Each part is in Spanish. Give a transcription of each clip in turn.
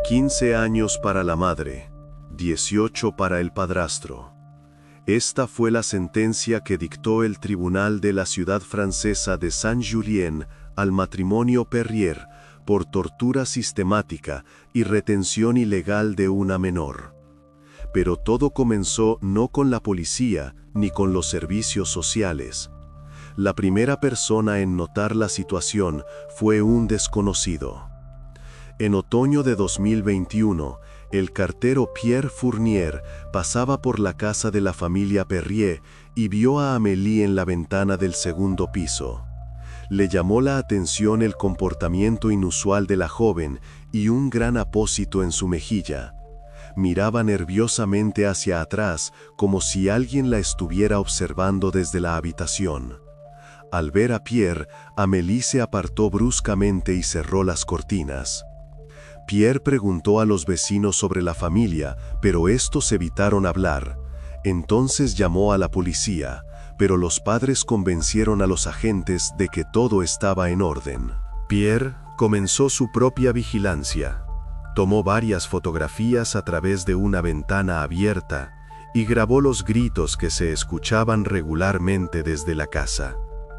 15 años para la madre, 18 para el padrastro. Esta fue la sentencia que dictó el tribunal de la ciudad francesa de Saint-Julien al matrimonio Perrier por tortura sistemática y retención ilegal de una menor. Pero todo comenzó no con la policía ni con los servicios sociales. La primera persona en notar la situación fue un desconocido. En otoño de 2021, el cartero Pierre Fournier pasaba por la casa de la familia Perrier y vio a Amélie en la ventana del segundo piso. Le llamó la atención el comportamiento inusual de la joven y un gran apósito en su mejilla. Miraba nerviosamente hacia atrás como si alguien la estuviera observando desde la habitación. Al ver a Pierre, Amélie se apartó bruscamente y cerró las cortinas. Pierre preguntó a los vecinos sobre la familia, pero estos evitaron hablar. Entonces llamó a la policía, pero los padres convencieron a los agentes de que todo estaba en orden. Pierre comenzó su propia vigilancia. Tomó varias fotografías a través de una ventana abierta y grabó los gritos que se escuchaban regularmente desde la casa.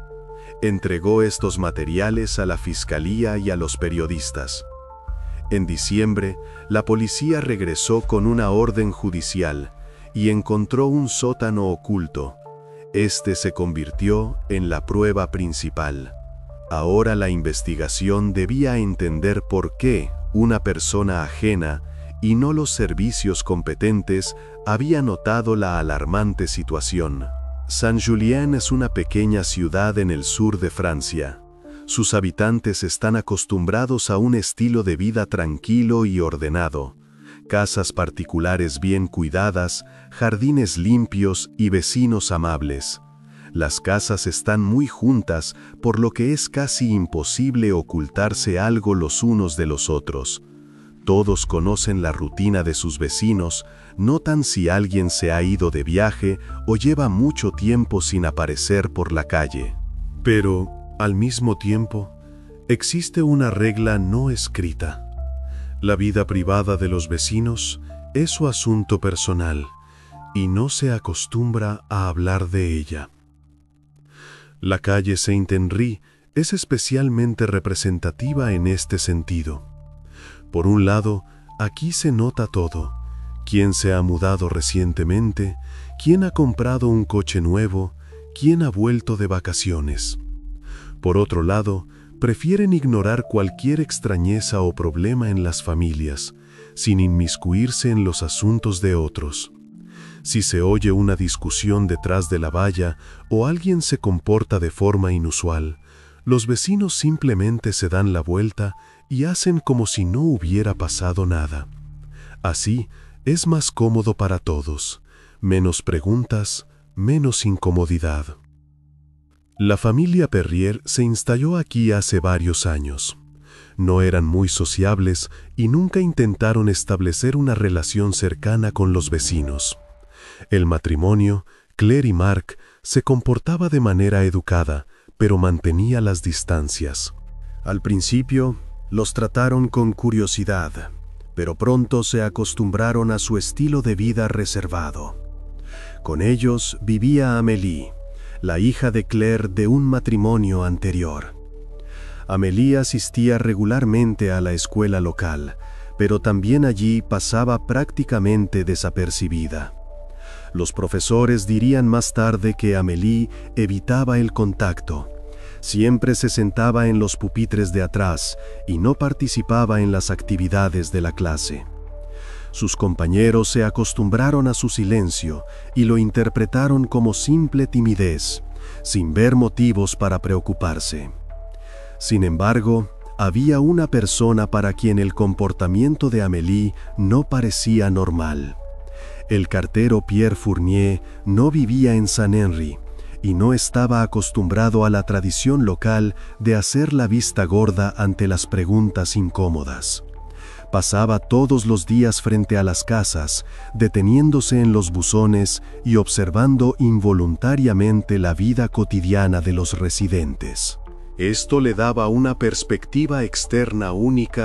Entregó estos materiales a la fiscalía y a los periodistas. En diciembre, la policía regresó con una orden judicial y encontró un sótano oculto. Este se convirtió en la prueba principal. Ahora la investigación debía entender por qué una persona ajena, y no los servicios competentes, había notado la alarmante situación. Saint-Julien es una pequeña ciudad en el sur de Francia. Sus habitantes están acostumbrados a un estilo de vida tranquilo y ordenado. Casas particulares bien cuidadas, jardines limpios y vecinos amables. Las casas están muy juntas, por lo que es casi imposible ocultarse algo los unos de los otros. Todos conocen la rutina de sus vecinos, notan si alguien se ha ido de viaje o lleva mucho tiempo sin aparecer por la calle. Pero, al mismo tiempo, existe una regla no escrita. La vida privada de los vecinos es su asunto personal y no se acostumbra a hablar de ella. La calle Saint-Henri es especialmente representativa en este sentido. Por un lado, aquí se nota todo: quién se ha mudado recientemente, quién ha comprado un coche nuevo, quién ha vuelto de vacaciones. Por otro lado, prefieren ignorar cualquier extrañeza o problema en las familias, sin inmiscuirse en los asuntos de otros. Si se oye una discusión detrás de la valla o alguien se comporta de forma inusual, los vecinos simplemente se dan la vuelta y hacen como si no hubiera pasado nada. Así es más cómodo para todos: menos preguntas, menos incomodidad. La familia Perrier se instaló aquí hace varios años. No eran muy sociables y nunca intentaron establecer una relación cercana con los vecinos. El matrimonio, Claire y Marc, se comportaba de manera educada, pero mantenía las distancias. Al principio, los trataron con curiosidad, pero pronto se acostumbraron a su estilo de vida reservado. Con ellos vivía Amélie, la hija de Claire de un matrimonio anterior. Amélie asistía regularmente a la escuela local, pero también allí pasaba prácticamente desapercibida. Los profesores dirían más tarde que Amélie evitaba el contacto. Siempre se sentaba en los pupitres de atrás y no participaba en las actividades de la clase. Sus compañeros se acostumbraron a su silencio y lo interpretaron como simple timidez, sin ver motivos para preocuparse. Sin embargo, había una persona para quien el comportamiento de Amélie no parecía normal. El cartero Pierre Fournier no vivía en Saint-Henri y no estaba acostumbrado a la tradición local de hacer la vista gorda ante las preguntas incómodas. Pasaba todos los días frente a las casas, deteniéndose en los buzones y observando involuntariamente la vida cotidiana de los residentes. Esto le daba una perspectiva externa única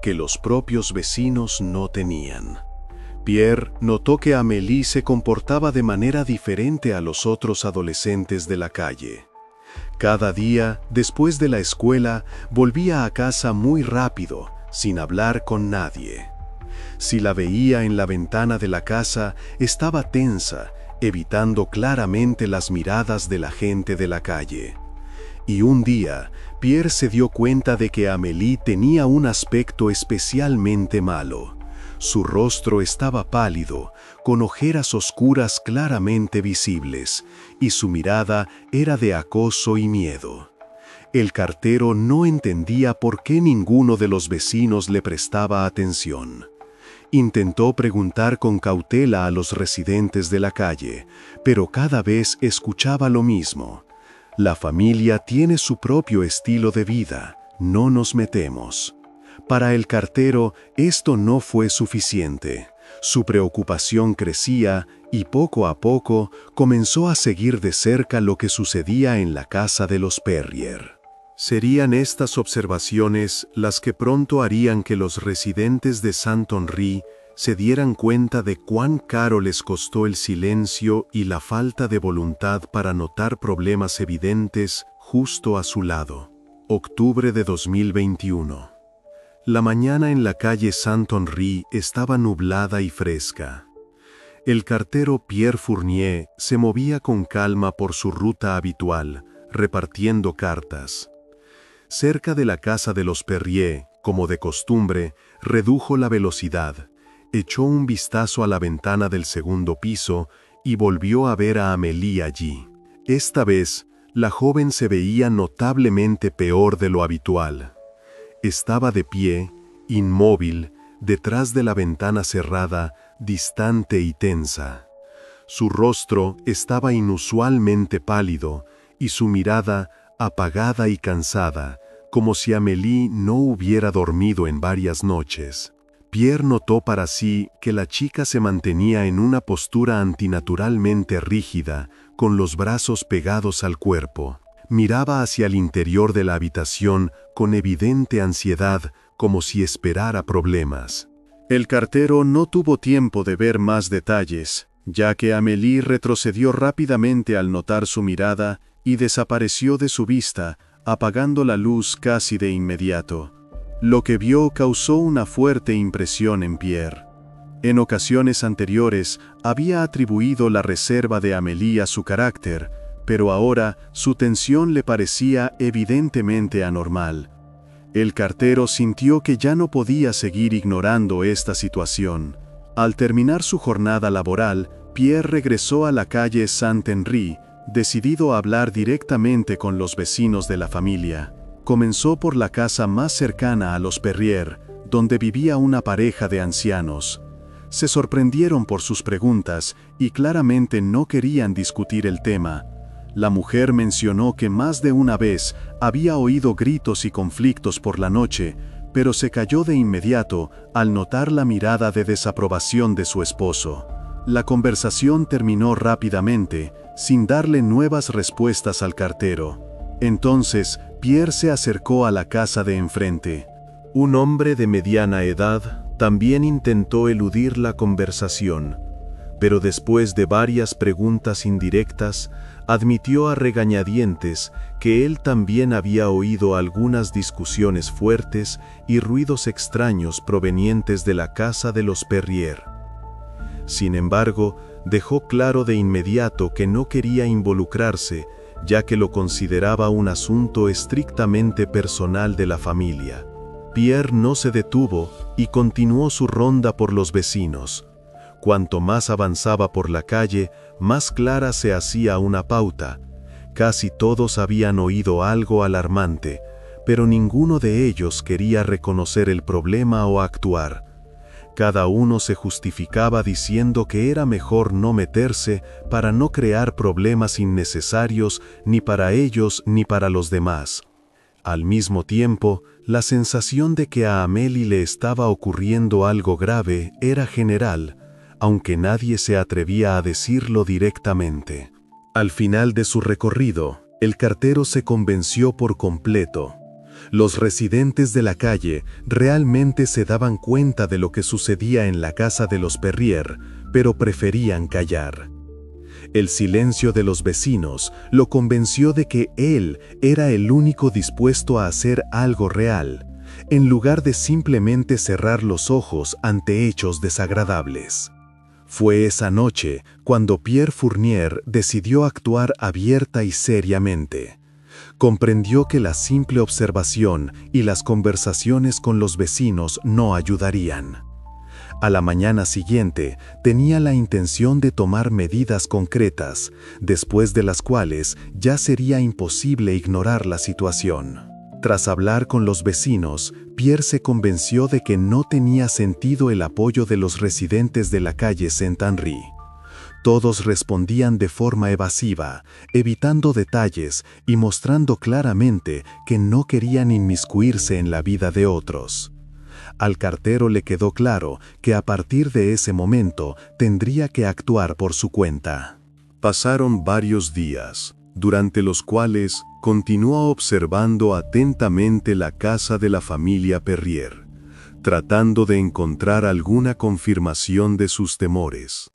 que los propios vecinos no tenían. Pierre notó que Amélie se comportaba de manera diferente a los otros adolescentes de la calle. Cada día, después de la escuela, volvía a casa muy rápido, sin hablar con nadie. Si la veía en la ventana de la casa, estaba tensa, evitando claramente las miradas de la gente de la calle. Y un día, Pierre se dio cuenta de que Amélie tenía un aspecto especialmente malo. Su rostro estaba pálido, con ojeras oscuras claramente visibles, y su mirada era de acoso y miedo. El cartero no entendía por qué ninguno de los vecinos le prestaba atención. Intentó preguntar con cautela a los residentes de la calle, pero cada vez escuchaba lo mismo. La familia tiene su propio estilo de vida, no nos metemos. Para el cartero, esto no fue suficiente. Su preocupación crecía y poco a poco comenzó a seguir de cerca lo que sucedía en la casa de los Perrier. Serían estas observaciones las que pronto harían que los residentes de Saint-Henri se dieran cuenta de cuán caro les costó el silencio y la falta de voluntad para notar problemas evidentes justo a su lado. Octubre de 2021. La mañana en la calle Saint-Henri estaba nublada y fresca. El cartero Pierre Fournier se movía con calma por su ruta habitual, repartiendo cartas. Cerca de la casa de los Perrier, como de costumbre, redujo la velocidad, echó un vistazo a la ventana del segundo piso y volvió a ver a Amélie allí. Esta vez, la joven se veía notablemente peor de lo habitual. Estaba de pie, inmóvil, detrás de la ventana cerrada, distante y tensa. Su rostro estaba inusualmente pálido y su mirada apagada y cansada, como si Amélie no hubiera dormido en varias noches. Pierre notó para sí que la chica se mantenía en una postura antinaturalmente rígida, con los brazos pegados al cuerpo. Miraba hacia el interior de la habitación con evidente ansiedad, como si esperara problemas. El cartero no tuvo tiempo de ver más detalles, ya que Amélie retrocedió rápidamente al notar su mirada y desapareció de su vista, apagando la luz casi de inmediato. Lo que vio causó una fuerte impresión en Pierre. En ocasiones anteriores había atribuido la reserva de Amélie a su carácter, pero ahora su tensión le parecía evidentemente anormal. El cartero sintió que ya no podía seguir ignorando esta situación. Al terminar su jornada laboral, Pierre regresó a la calle Saint-Henri, decidido a hablar directamente con los vecinos de la familia. Comenzó por la casa más cercana a los Perrier, donde vivía una pareja de ancianos. Se sorprendieron por sus preguntas y claramente no querían discutir el tema. La mujer mencionó que más de una vez había oído gritos y conflictos por la noche, pero se calló de inmediato al notar la mirada de desaprobación de su esposo. La conversación terminó rápidamente, sin darle nuevas respuestas al cartero. Entonces, Pierre se acercó a la casa de enfrente. Un hombre de mediana edad también intentó eludir la conversación, pero después de varias preguntas indirectas, admitió a regañadientes que él también había oído algunas discusiones fuertes y ruidos extraños provenientes de la casa de los Perrier. Sin embargo, dejó claro de inmediato que no quería involucrarse, ya que lo consideraba un asunto estrictamente personal de la familia. Pierre no se detuvo y continuó su ronda por los vecinos. Cuanto más avanzaba por la calle, más clara se hacía una pauta. Casi todos habían oído algo alarmante, pero ninguno de ellos quería reconocer el problema o actuar. Cada uno se justificaba diciendo que era mejor no meterse para no crear problemas innecesarios ni para ellos ni para los demás. Al mismo tiempo, la sensación de que a Amélie le estaba ocurriendo algo grave era general, aunque nadie se atrevía a decirlo directamente. Al final de su recorrido, el cartero se convenció por completo. Los residentes de la calle realmente se daban cuenta de lo que sucedía en la casa de los Perrier, pero preferían callar. El silencio de los vecinos lo convenció de que él era el único dispuesto a hacer algo real, en lugar de simplemente cerrar los ojos ante hechos desagradables. Fue esa noche cuando Pierre Fournier decidió actuar abierta y seriamente. Comprendió que la simple observación y las conversaciones con los vecinos no ayudarían. A la mañana siguiente tenía la intención de tomar medidas concretas, después de las cuales ya sería imposible ignorar la situación. Tras hablar con los vecinos, Pierre se convenció de que no tenía sentido el apoyo de los residentes de la calle Saint-Henri. Todos respondían de forma evasiva, evitando detalles y mostrando claramente que no querían inmiscuirse en la vida de otros. Al cartero le quedó claro que a partir de ese momento tendría que actuar por su cuenta. Pasaron varios días, durante los cuales continuó observando atentamente la casa de la familia Perrier, tratando de encontrar alguna confirmación de sus temores.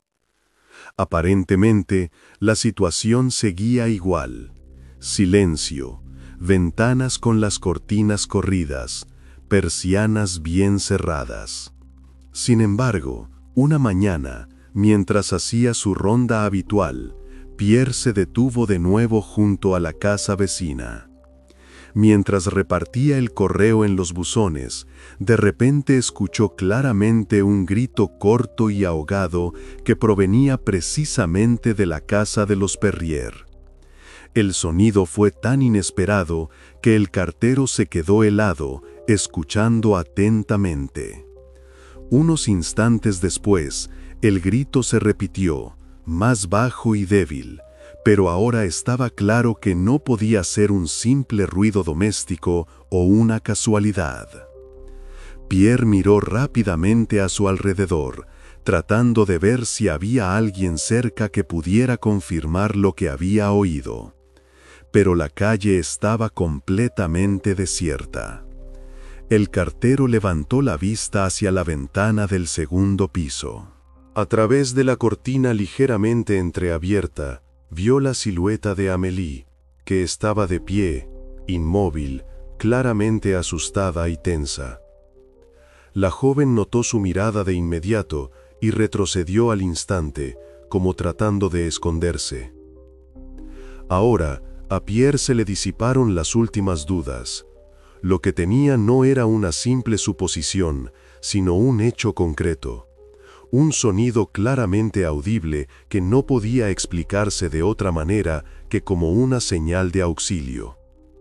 Aparentemente, la situación seguía igual. Silencio, ventanas con las cortinas corridas, persianas bien cerradas. Sin embargo, una mañana, mientras hacía su ronda habitual, Pierre se detuvo de nuevo junto a la casa vecina. Mientras repartía el correo en los buzones, de repente escuchó claramente un grito corto y ahogado que provenía precisamente de la casa de los Perrier. El sonido fue tan inesperado que el cartero se quedó helado, escuchando atentamente. Unos instantes después, el grito se repitió, más bajo y débil, pero ahora estaba claro que no podía ser un simple ruido doméstico o una casualidad. Pierre miró rápidamente a su alrededor, tratando de ver si había alguien cerca que pudiera confirmar lo que había oído. Pero la calle estaba completamente desierta. El cartero levantó la vista hacia la ventana del segundo piso. A través de la cortina ligeramente entreabierta, vio la silueta de Amélie, que estaba de pie, inmóvil, claramente asustada y tensa. La joven notó su mirada de inmediato y retrocedió al instante, como tratando de esconderse. Ahora, a Pierre se le disiparon las últimas dudas. Lo que tenía no era una simple suposición, sino un hecho concreto. Un sonido claramente audible que no podía explicarse de otra manera que como una señal de auxilio.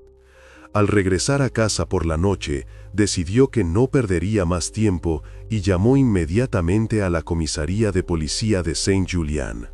Al regresar a casa por la noche, decidió que no perdería más tiempo y llamó inmediatamente a la comisaría de policía de Saint-Julien.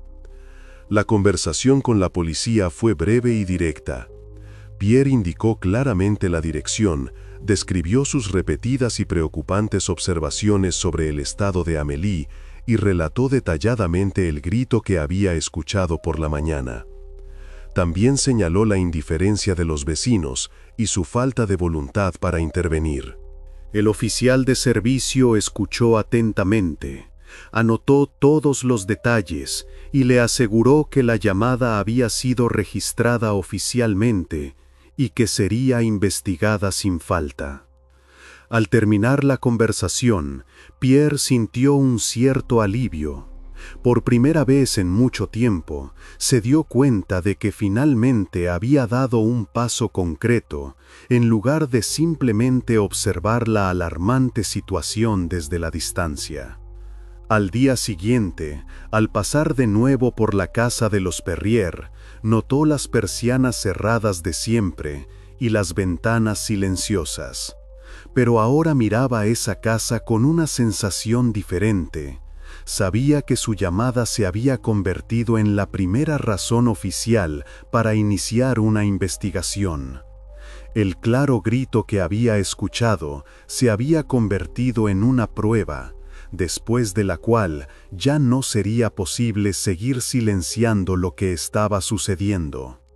La conversación con la policía fue breve y directa. Pierre indicó claramente la dirección, describió sus repetidas y preocupantes observaciones sobre el estado de Amélie y relató detalladamente el grito que había escuchado por la mañana. También señaló la indiferencia de los vecinos y su falta de voluntad para intervenir. El oficial de servicio escuchó atentamente, anotó todos los detalles y le aseguró que la llamada había sido registrada oficialmente y que sería investigada sin falta. Al terminar la conversación, Pierre sintió un cierto alivio. Por primera vez en mucho tiempo, se dio cuenta de que finalmente había dado un paso concreto, en lugar de simplemente observar la alarmante situación desde la distancia. Al día siguiente, al pasar de nuevo por la casa de los Perrier, notó las persianas cerradas de siempre y las ventanas silenciosas. Pero ahora miraba esa casa con una sensación diferente. Sabía que su llamada se había convertido en la primera razón oficial para iniciar una investigación. El claro grito que había escuchado se había convertido en una prueba, después de la cual ya no sería posible seguir silenciando lo que estaba sucediendo.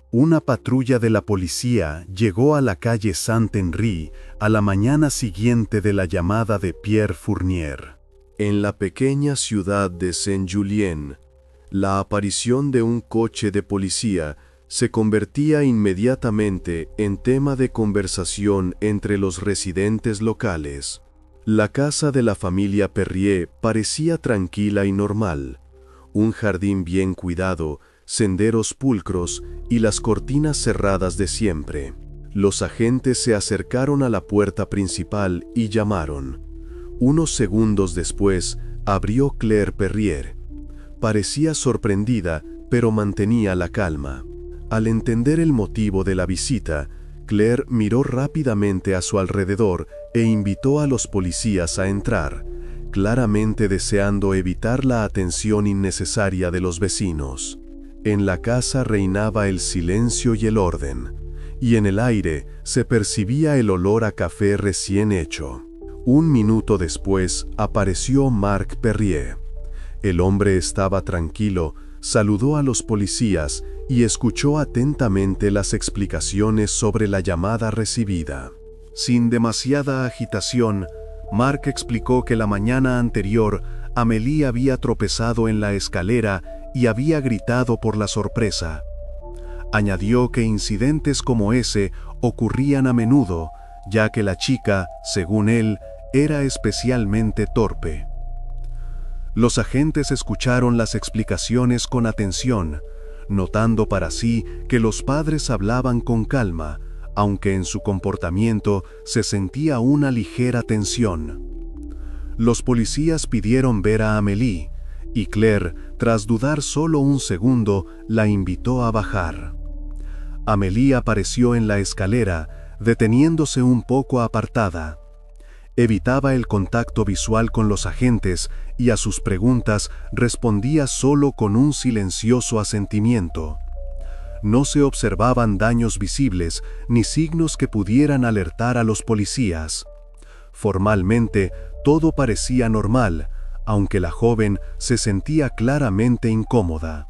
Una patrulla de la policía llegó a la calle Saint-Henri a la mañana siguiente de la llamada de Pierre Fournier. En la pequeña ciudad de Saint-Julien, la aparición de un coche de policía se convertía inmediatamente en tema de conversación entre los residentes locales. La casa de la familia Perrier parecía tranquila y normal. Un jardín bien cuidado, senderos pulcros y las cortinas cerradas de siempre. Los agentes se acercaron a la puerta principal y llamaron. Unos segundos después, abrió Claire Perrier. Parecía sorprendida, pero mantenía la calma. Al entender el motivo de la visita, Claire miró rápidamente a su alrededor e invitó a los policías a entrar, claramente deseando evitar la atención innecesaria de los vecinos. En la casa reinaba el silencio y el orden, y en el aire se percibía el olor a café recién hecho. Un minuto después apareció Marc Perrier. El hombre estaba tranquilo, saludó a los policías y escuchó atentamente las explicaciones sobre la llamada recibida. Sin demasiada agitación, Marc explicó que la mañana anterior Amélie había tropezado en la escalera y había gritado por la sorpresa. Añadió que incidentes como ese ocurrían a menudo, ya que la chica, según él, era especialmente torpe. Los agentes escucharon las explicaciones con atención, notando para sí que los padres hablaban con calma, aunque en su comportamiento se sentía una ligera tensión. Los policías pidieron ver a Amélie, y Claire, tras dudar solo un segundo, la invitó a bajar. Amélie apareció en la escalera, deteniéndose un poco apartada. Evitaba el contacto visual con los agentes y a sus preguntas respondía solo con un silencioso asentimiento. No se observaban daños visibles ni signos que pudieran alertar a los policías. Formalmente, todo parecía normal, aunque la joven se sentía claramente incómoda.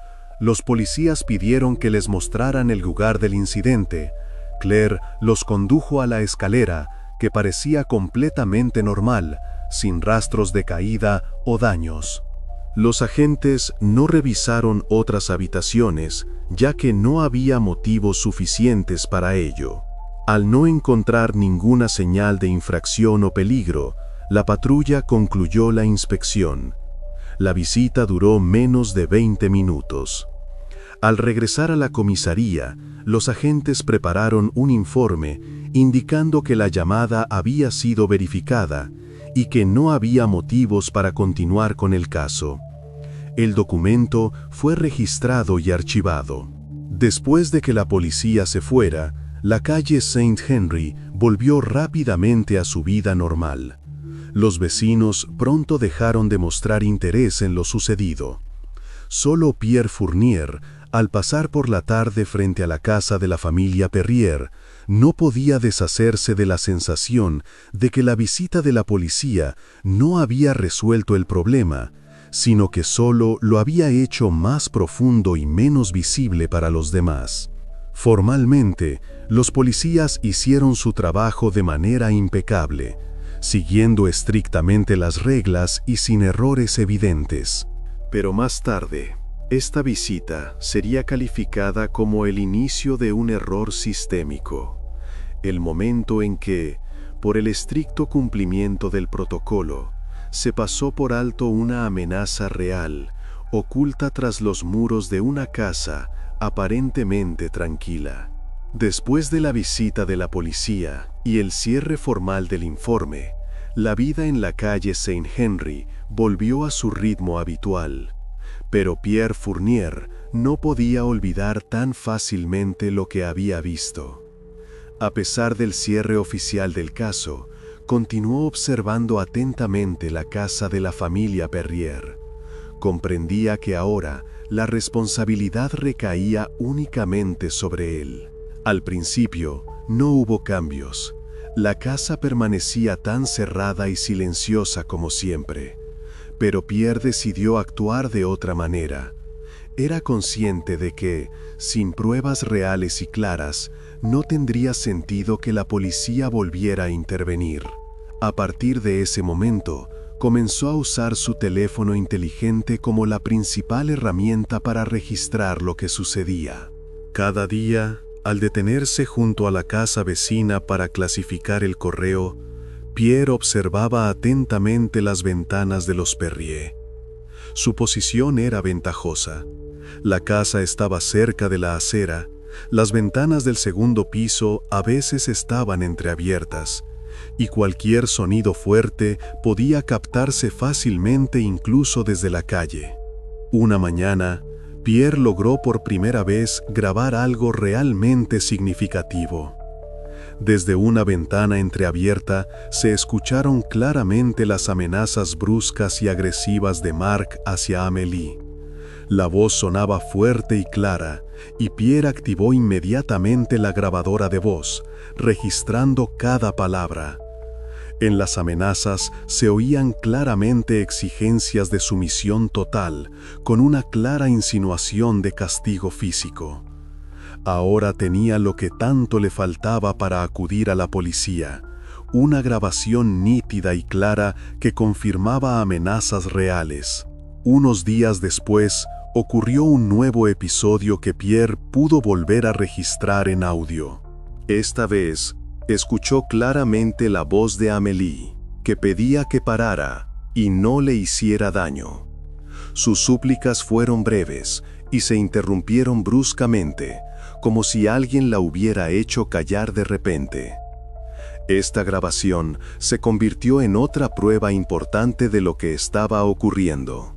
Los policías pidieron que les mostraran el lugar del incidente. Claire los condujo a la escalera, que parecía completamente normal, sin rastros de caída o daños. Los agentes no revisaron otras habitaciones, ya que no había motivos suficientes para ello. Al no encontrar ninguna señal de infracción o peligro, la patrulla concluyó la inspección. La visita duró menos de 20 minutos. Al regresar a la comisaría, los agentes prepararon un informe indicando que la llamada había sido verificada y que no había motivos para continuar con el caso. El documento fue registrado y archivado. Después de que la policía se fuera, la calle Saint-Henri volvió rápidamente a su vida normal. Los vecinos pronto dejaron de mostrar interés en lo sucedido. Solo Pierre Fournier, al pasar por la tarde frente a la casa de la familia Perrier, no podía deshacerse de la sensación de que la visita de la policía no había resuelto el problema, sino que solo lo había hecho más profundo y menos visible para los demás. Formalmente, los policías hicieron su trabajo de manera impecable, siguiendo estrictamente las reglas y sin errores evidentes. Pero más tarde, esta visita sería calificada como el inicio de un error sistémico, el momento en que, por el estricto cumplimiento del protocolo, se pasó por alto una amenaza real, oculta tras los muros de una casa aparentemente tranquila. Después de la visita de la policía y el cierre formal del informe, la vida en la calle Saint-Henri volvió a su ritmo habitual. Pero Pierre Fournier no podía olvidar tan fácilmente lo que había visto. A pesar del cierre oficial del caso, continuó observando atentamente la casa de la familia Perrier. Comprendía que ahora la responsabilidad recaía únicamente sobre él. Al principio, no hubo cambios. La casa permanecía tan cerrada y silenciosa como siempre. Pero Pierre decidió actuar de otra manera. Era consciente de que, sin pruebas reales y claras, no tendría sentido que la policía volviera a intervenir. A partir de ese momento, comenzó a usar su teléfono inteligente como la principal herramienta para registrar lo que sucedía. Cada día, al detenerse junto a la casa vecina para clasificar el correo, Pierre observaba atentamente las ventanas de los Perrier. Su posición era ventajosa. La casa estaba cerca de la acera, las ventanas del segundo piso a veces estaban entreabiertas, y cualquier sonido fuerte podía captarse fácilmente incluso desde la calle. Una mañana, Pierre logró por primera vez grabar algo realmente significativo. Desde una ventana entreabierta se escucharon claramente las amenazas bruscas y agresivas de Marc hacia Amélie. La voz sonaba fuerte y clara, y Pierre activó inmediatamente la grabadora de voz, registrando cada palabra. En las amenazas se oían claramente exigencias de sumisión total, con una clara insinuación de castigo físico. Ahora tenía lo que tanto le faltaba para acudir a la policía, una grabación nítida y clara que confirmaba amenazas reales. Unos días después, ocurrió un nuevo episodio que Pierre pudo volver a registrar en audio. Esta vez, escuchó claramente la voz de Amélie, que pedía que parara y no le hiciera daño. Sus súplicas fueron breves y se interrumpieron bruscamente, como si alguien la hubiera hecho callar de repente. Esta grabación se convirtió en otra prueba importante de lo que estaba ocurriendo.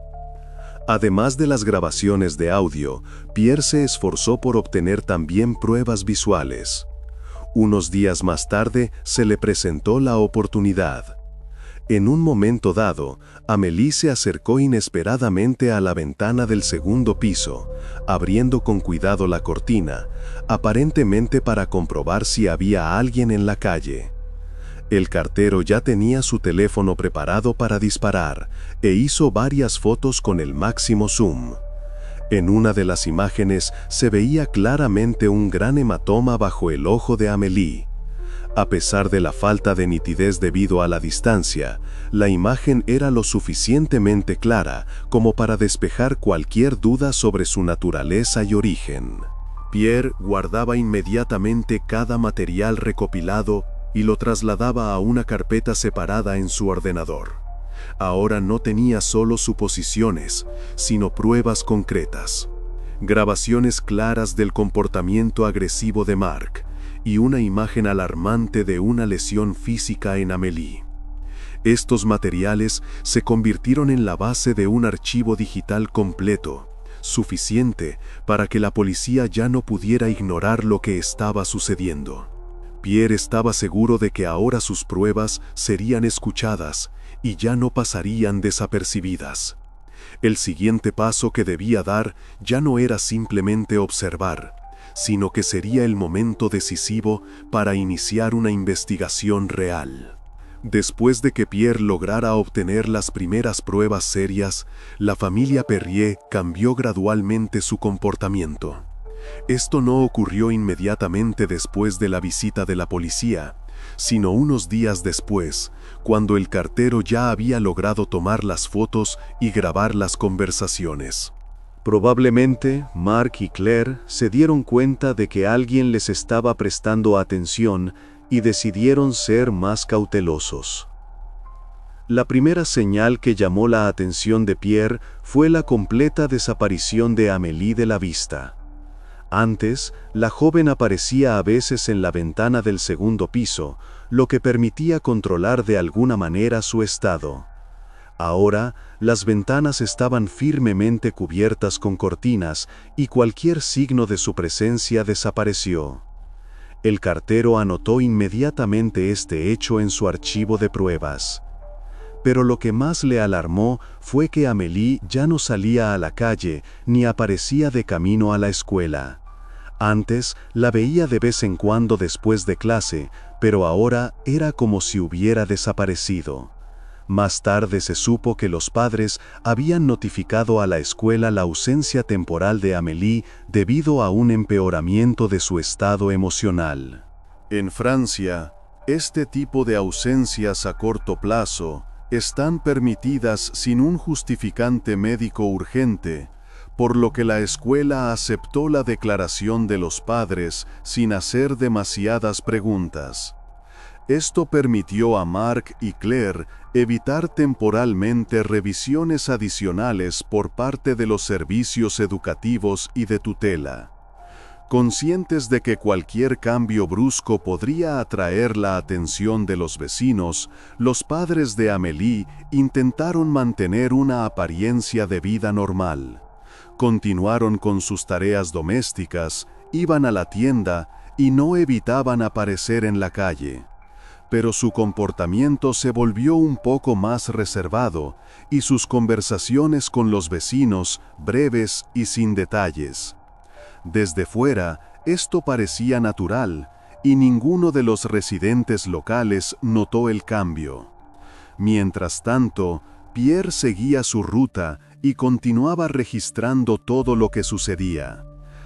Además de las grabaciones de audio, Pierre se esforzó por obtener también pruebas visuales. Unos días más tarde se le presentó la oportunidad. En un momento dado, Amélie se acercó inesperadamente a la ventana del segundo piso, abriendo con cuidado la cortina, aparentemente para comprobar si había alguien en la calle. El cartero ya tenía su teléfono preparado para disparar e hizo varias fotos con el máximo zoom. En una de las imágenes se veía claramente un gran hematoma bajo el ojo de Amélie. A pesar de la falta de nitidez debido a la distancia, la imagen era lo suficientemente clara como para despejar cualquier duda sobre su naturaleza y origen. Pierre guardaba inmediatamente cada material recopilado y lo trasladaba a una carpeta separada en su ordenador. Ahora no tenía solo suposiciones, sino pruebas concretas. Grabaciones claras del comportamiento agresivo de Marc y una imagen alarmante de una lesión física en Amélie. Estos materiales se convirtieron en la base de un archivo digital completo, suficiente para que la policía ya no pudiera ignorar lo que estaba sucediendo. Pierre estaba seguro de que ahora sus pruebas serían escuchadas y ya no pasarían desapercibidas. El siguiente paso que debía dar ya no era simplemente observar, sino que sería el momento decisivo para iniciar una investigación real. Después de que Pierre lograra obtener las primeras pruebas serias, la familia Perrier cambió gradualmente su comportamiento. Esto no ocurrió inmediatamente después de la visita de la policía, sino unos días después, cuando el cartero ya había logrado tomar las fotos y grabar las conversaciones. Probablemente, Marc y Claire se dieron cuenta de que alguien les estaba prestando atención y decidieron ser más cautelosos. La primera señal que llamó la atención de Pierre fue la completa desaparición de Amélie de la vista. Antes, la joven aparecía a veces en la ventana del segundo piso, lo que permitía controlar de alguna manera su estado. Ahora, las ventanas estaban firmemente cubiertas con cortinas y cualquier signo de su presencia desapareció. El cartero anotó inmediatamente este hecho en su archivo de pruebas. Pero lo que más le alarmó fue que Amélie ya no salía a la calle ni aparecía de camino a la escuela. Antes la veía de vez en cuando después de clase, pero ahora era como si hubiera desaparecido. Más tarde se supo que los padres habían notificado a la escuela la ausencia temporal de Amélie debido a un empeoramiento de su estado emocional. En Francia, este tipo de ausencias a corto plazo están permitidas sin un justificante médico urgente, por lo que la escuela aceptó la declaración de los padres sin hacer demasiadas preguntas. Esto permitió a Marc y Claire evitar temporalmente revisiones adicionales por parte de los servicios educativos y de tutela. Conscientes de que cualquier cambio brusco podría atraer la atención de los vecinos, los padres de Amélie intentaron mantener una apariencia de vida normal. Continuaron con sus tareas domésticas, iban a la tienda y no evitaban aparecer en la calle. Pero su comportamiento se volvió un poco más reservado y sus conversaciones con los vecinos breves y sin detalles. Desde fuera, esto parecía natural y ninguno de los residentes locales notó el cambio. Mientras tanto, Pierre seguía su ruta y continuaba registrando todo lo que sucedía.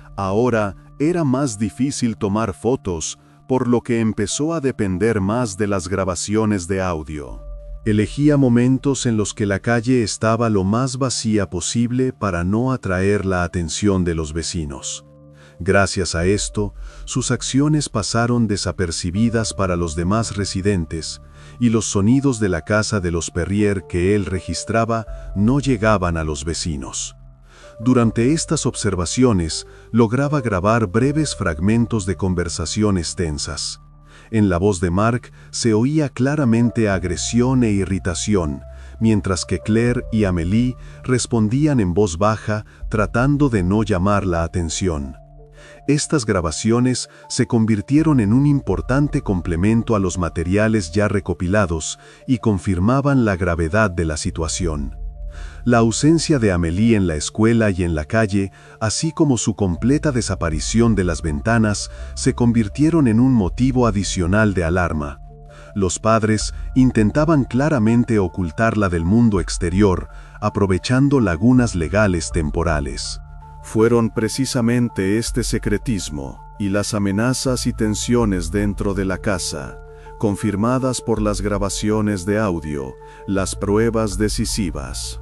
Ahora era más difícil tomar fotos, por lo que empezó a depender más de las grabaciones de audio. Elegía momentos en los que la calle estaba lo más vacía posible para no atraer la atención de los vecinos. Gracias a esto, sus acciones pasaron desapercibidas para los demás residentes, y los sonidos de la casa de los Perrier que él registraba no llegaban a los vecinos. Durante estas observaciones, lograba grabar breves fragmentos de conversaciones tensas. En la voz de Marc se oía claramente agresión e irritación, mientras que Claire y Amélie respondían en voz baja, tratando de no llamar la atención. Estas grabaciones se convirtieron en un importante complemento a los materiales ya recopilados y confirmaban la gravedad de la situación. La ausencia de Amélie en la escuela y en la calle, así como su completa desaparición de las ventanas, se convirtieron en un motivo adicional de alarma. Los padres intentaban claramente ocultarla del mundo exterior, aprovechando lagunas legales temporales. Fueron precisamente este secretismo y las amenazas y tensiones dentro de la casa, confirmadas por las grabaciones de audio, las pruebas decisivas.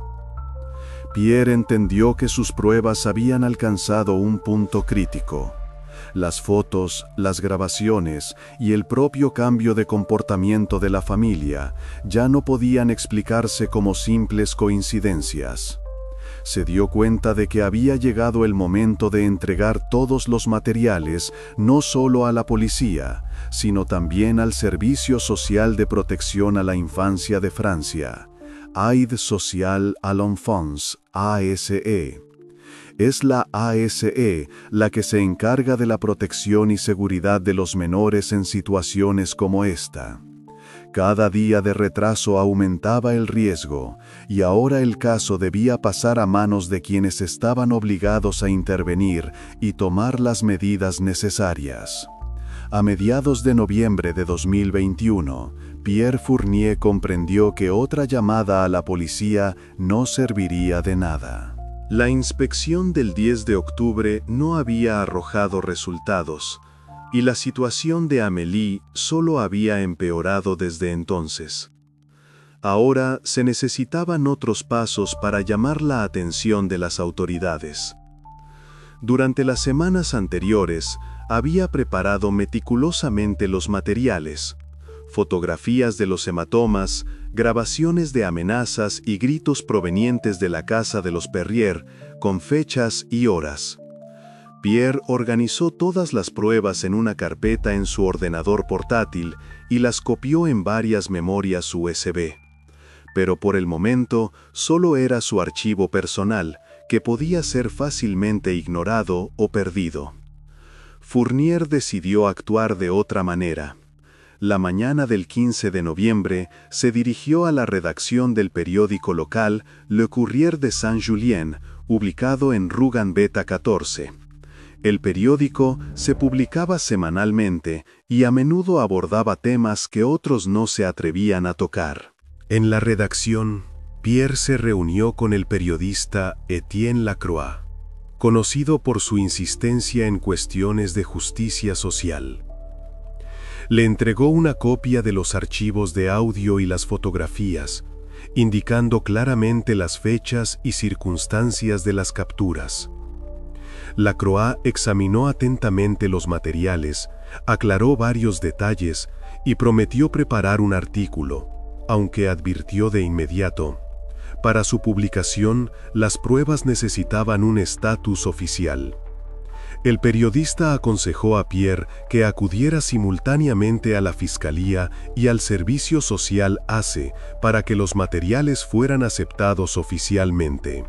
Pierre entendió que sus pruebas habían alcanzado un punto crítico. Las fotos, las grabaciones y el propio cambio de comportamiento de la familia ya no podían explicarse como simples coincidencias. Se dio cuenta de que había llegado el momento de entregar todos los materiales no solo a la policía, sino también al Servicio Social de Protección a la Infancia de Francia, Aide Sociale à l'Enfance, ASE. Es la ASE la que se encarga de la protección y seguridad de los menores en situaciones como esta. Cada día de retraso aumentaba el riesgo, y ahora el caso debía pasar a manos de quienes estaban obligados a intervenir y tomar las medidas necesarias. A mediados de noviembre de 2021, Pierre Fournier comprendió que otra llamada a la policía no serviría de nada. La inspección del 10 de octubre no había arrojado resultados, y la situación de Amélie solo había empeorado desde entonces. Ahora se necesitaban otros pasos para llamar la atención de las autoridades. Durante las semanas anteriores, había preparado meticulosamente los materiales, fotografías de los hematomas, grabaciones de amenazas y gritos provenientes de la casa de los Perrier, con fechas y horas. Pierre organizó todas las pruebas en una carpeta en su ordenador portátil y las copió en varias memorias USB. Pero por el momento solo era su archivo personal, que podía ser fácilmente ignorado o perdido. Fournier decidió actuar de otra manera. La mañana del 15 de noviembre se dirigió a la redacción del periódico local Le Courrier de Saint-Julien, ubicado en Rue Gambetta 14. El periódico se publicaba semanalmente y a menudo abordaba temas que otros no se atrevían a tocar. En la redacción, Pierre se reunió con el periodista Étienne Lacroix, conocido por su insistencia en cuestiones de justicia social. Le entregó una copia de los archivos de audio y las fotografías, indicando claramente las fechas y circunstancias de las capturas. Lacroix examinó atentamente los materiales, aclaró varios detalles y prometió preparar un artículo, aunque advirtió de inmediato: para su publicación, las pruebas necesitaban un estatus oficial. El periodista aconsejó a Pierre que acudiera simultáneamente a la Fiscalía y al Servicio Social ACE para que los materiales fueran aceptados oficialmente.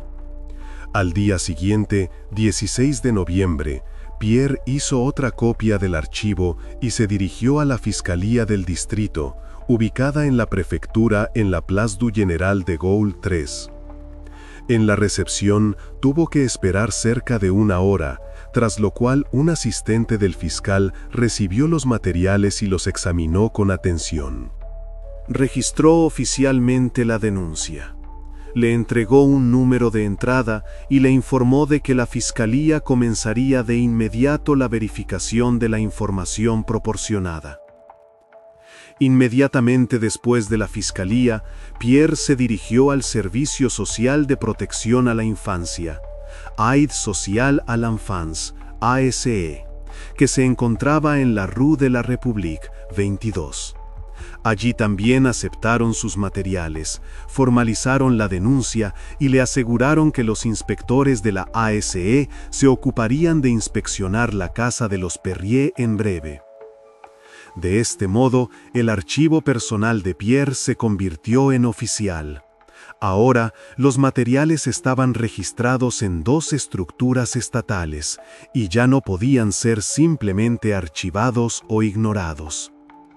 Al día siguiente, 16 de noviembre, Pierre hizo otra copia del archivo y se dirigió a la Fiscalía del Distrito, ubicada en la prefectura en la Place du General de Gaulle 3. En la recepción tuvo que esperar cerca de una hora, tras lo cual un asistente del fiscal recibió los materiales y los examinó con atención. Registró oficialmente la denuncia. Le entregó un número de entrada y le informó de que la Fiscalía comenzaría de inmediato la verificación de la información proporcionada. Inmediatamente después de la Fiscalía, Pierre se dirigió al Servicio Social de Protección a la Infancia, Aide Sociale à l'Enfance, ASE, que se encontraba en la Rue de la République 22. Allí también aceptaron sus materiales, formalizaron la denuncia y le aseguraron que los inspectores de la ASE se ocuparían de inspeccionar la casa de los Perrier en breve. De este modo, el archivo personal de Pierre se convirtió en oficial. Ahora, los materiales estaban registrados en 2 estructuras estatales y ya no podían ser simplemente archivados o ignorados.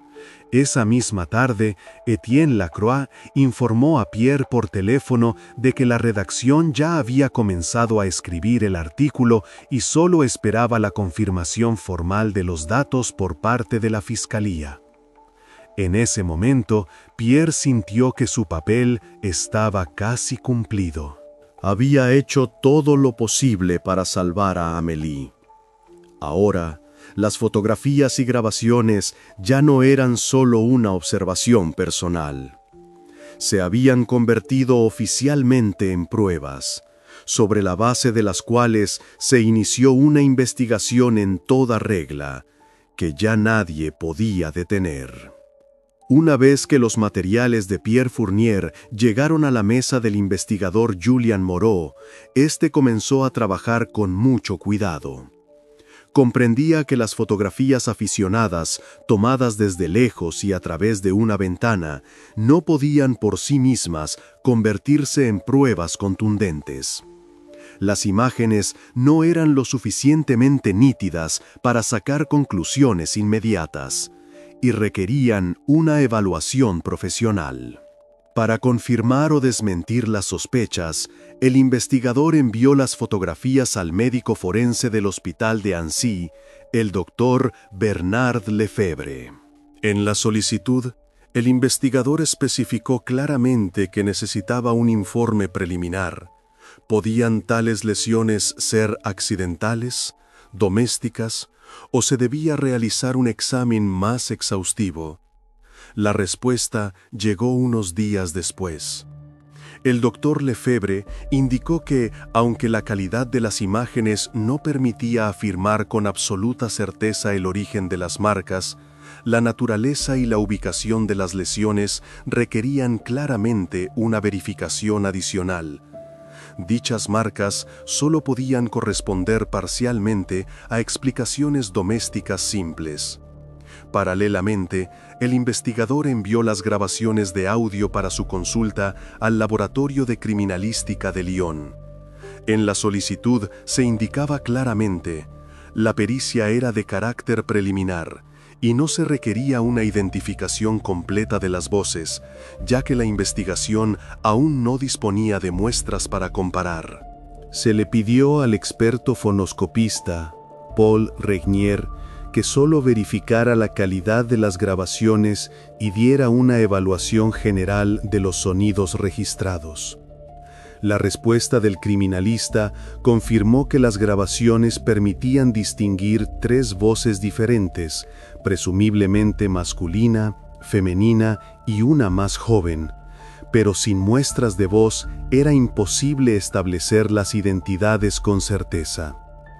Esa misma tarde, Étienne Lacroix informó a Pierre por teléfono de que la redacción ya había comenzado a escribir el artículo y solo esperaba la confirmación formal de los datos por parte de la Fiscalía. En ese momento, Pierre sintió que su papel estaba casi cumplido. Había hecho todo lo posible para salvar a Amélie. Ahora, las fotografías y grabaciones ya no eran solo una observación personal. Se habían convertido oficialmente en pruebas, sobre la base de las cuales se inició una investigación en toda regla, que ya nadie podía detener. Una vez que los materiales de Pierre Fournier llegaron a la mesa del investigador Julien Moreau, este comenzó a trabajar con mucho cuidado. Comprendía que las fotografías aficionadas, tomadas desde lejos y a través de una ventana, no podían por sí mismas convertirse en pruebas contundentes. Las imágenes no eran lo suficientemente nítidas para sacar conclusiones inmediatas, y requerían una evaluación profesional. Para confirmar o desmentir las sospechas, el investigador envió las fotografías al médico forense del hospital de Annecy, el doctor Bernard Lefebvre. En la solicitud, el investigador especificó claramente que necesitaba un informe preliminar. ¿Podían tales lesiones ser accidentales, domésticas, o se debía realizar un examen más exhaustivo? La respuesta llegó unos días después. El doctor Lefebvre indicó que, aunque la calidad de las imágenes no permitía afirmar con absoluta certeza el origen de las marcas, la naturaleza y la ubicación de las lesiones requerían claramente una verificación adicional. Dichas marcas solo podían corresponder parcialmente a explicaciones domésticas simples. Paralelamente, el investigador envió las grabaciones de audio para su consulta al Laboratorio de Criminalística de Lyon. En la solicitud se indicaba claramente: la pericia era de carácter preliminar y no se requería una identificación completa de las voces, ya que la investigación aún no disponía de muestras para comparar. Se le pidió al experto fonoscopista, Paul Regnier, que solo verificara la calidad de las grabaciones y diera una evaluación general de los sonidos registrados. La respuesta del criminalista confirmó que las grabaciones permitían distinguir 3 voces diferentes, presumiblemente masculina, femenina y una más joven, pero sin muestras de voz era imposible establecer las identidades con certeza.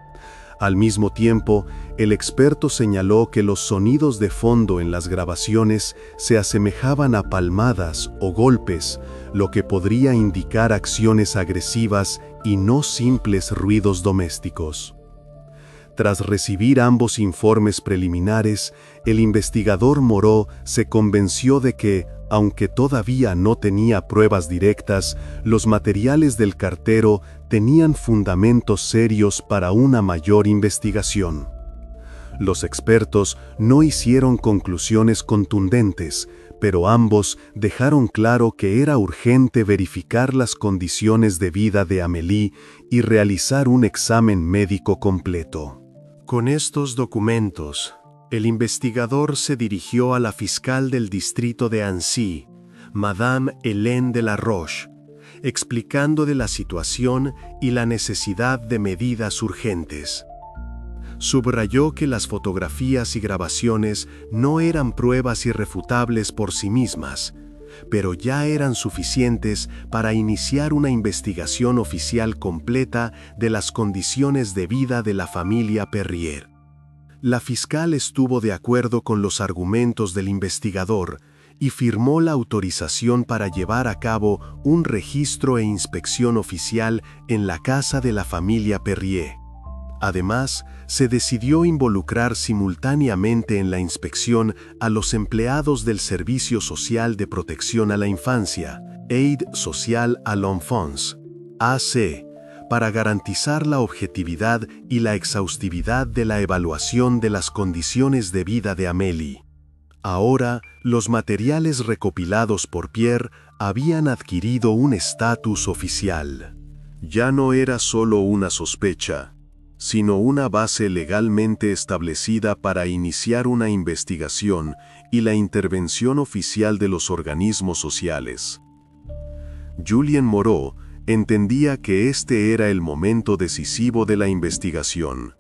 Al mismo tiempo, el experto señaló que los sonidos de fondo en las grabaciones se asemejaban a palmadas o golpes, lo que podría indicar acciones agresivas y no simples ruidos domésticos. Tras recibir ambos informes preliminares, el investigador Moreau se convenció de que, aunque todavía no tenía pruebas directas, los materiales del cartero tenían fundamentos serios para una mayor investigación. Los expertos no hicieron conclusiones contundentes, pero ambos dejaron claro que era urgente verificar las condiciones de vida de Amélie y realizar un examen médico completo. Con estos documentos, el investigador se dirigió a la fiscal del distrito de Annecy, Madame Hélène de la Roche, explicando de la situación y la necesidad de medidas urgentes. Subrayó que las fotografías y grabaciones no eran pruebas irrefutables por sí mismas, pero ya eran suficientes para iniciar una investigación oficial completa de las condiciones de vida de la familia Perrier. La fiscal estuvo de acuerdo con los argumentos del investigador y firmó la autorización para llevar a cabo un registro e inspección oficial en la casa de la familia Perrier. Además, se decidió involucrar simultáneamente en la inspección a los empleados del Servicio Social de Protección a la Infancia, Aide Sociale à l'Enfance, AC, para garantizar la objetividad y la exhaustividad de la evaluación de las condiciones de vida de Amélie. Ahora, los materiales recopilados por Pierre habían adquirido un estatus oficial. Ya no era solo una sospecha, sino una base legalmente establecida para iniciar una investigación y la intervención oficial de los organismos sociales. Julien Moreau entendía que este era el momento decisivo de la investigación.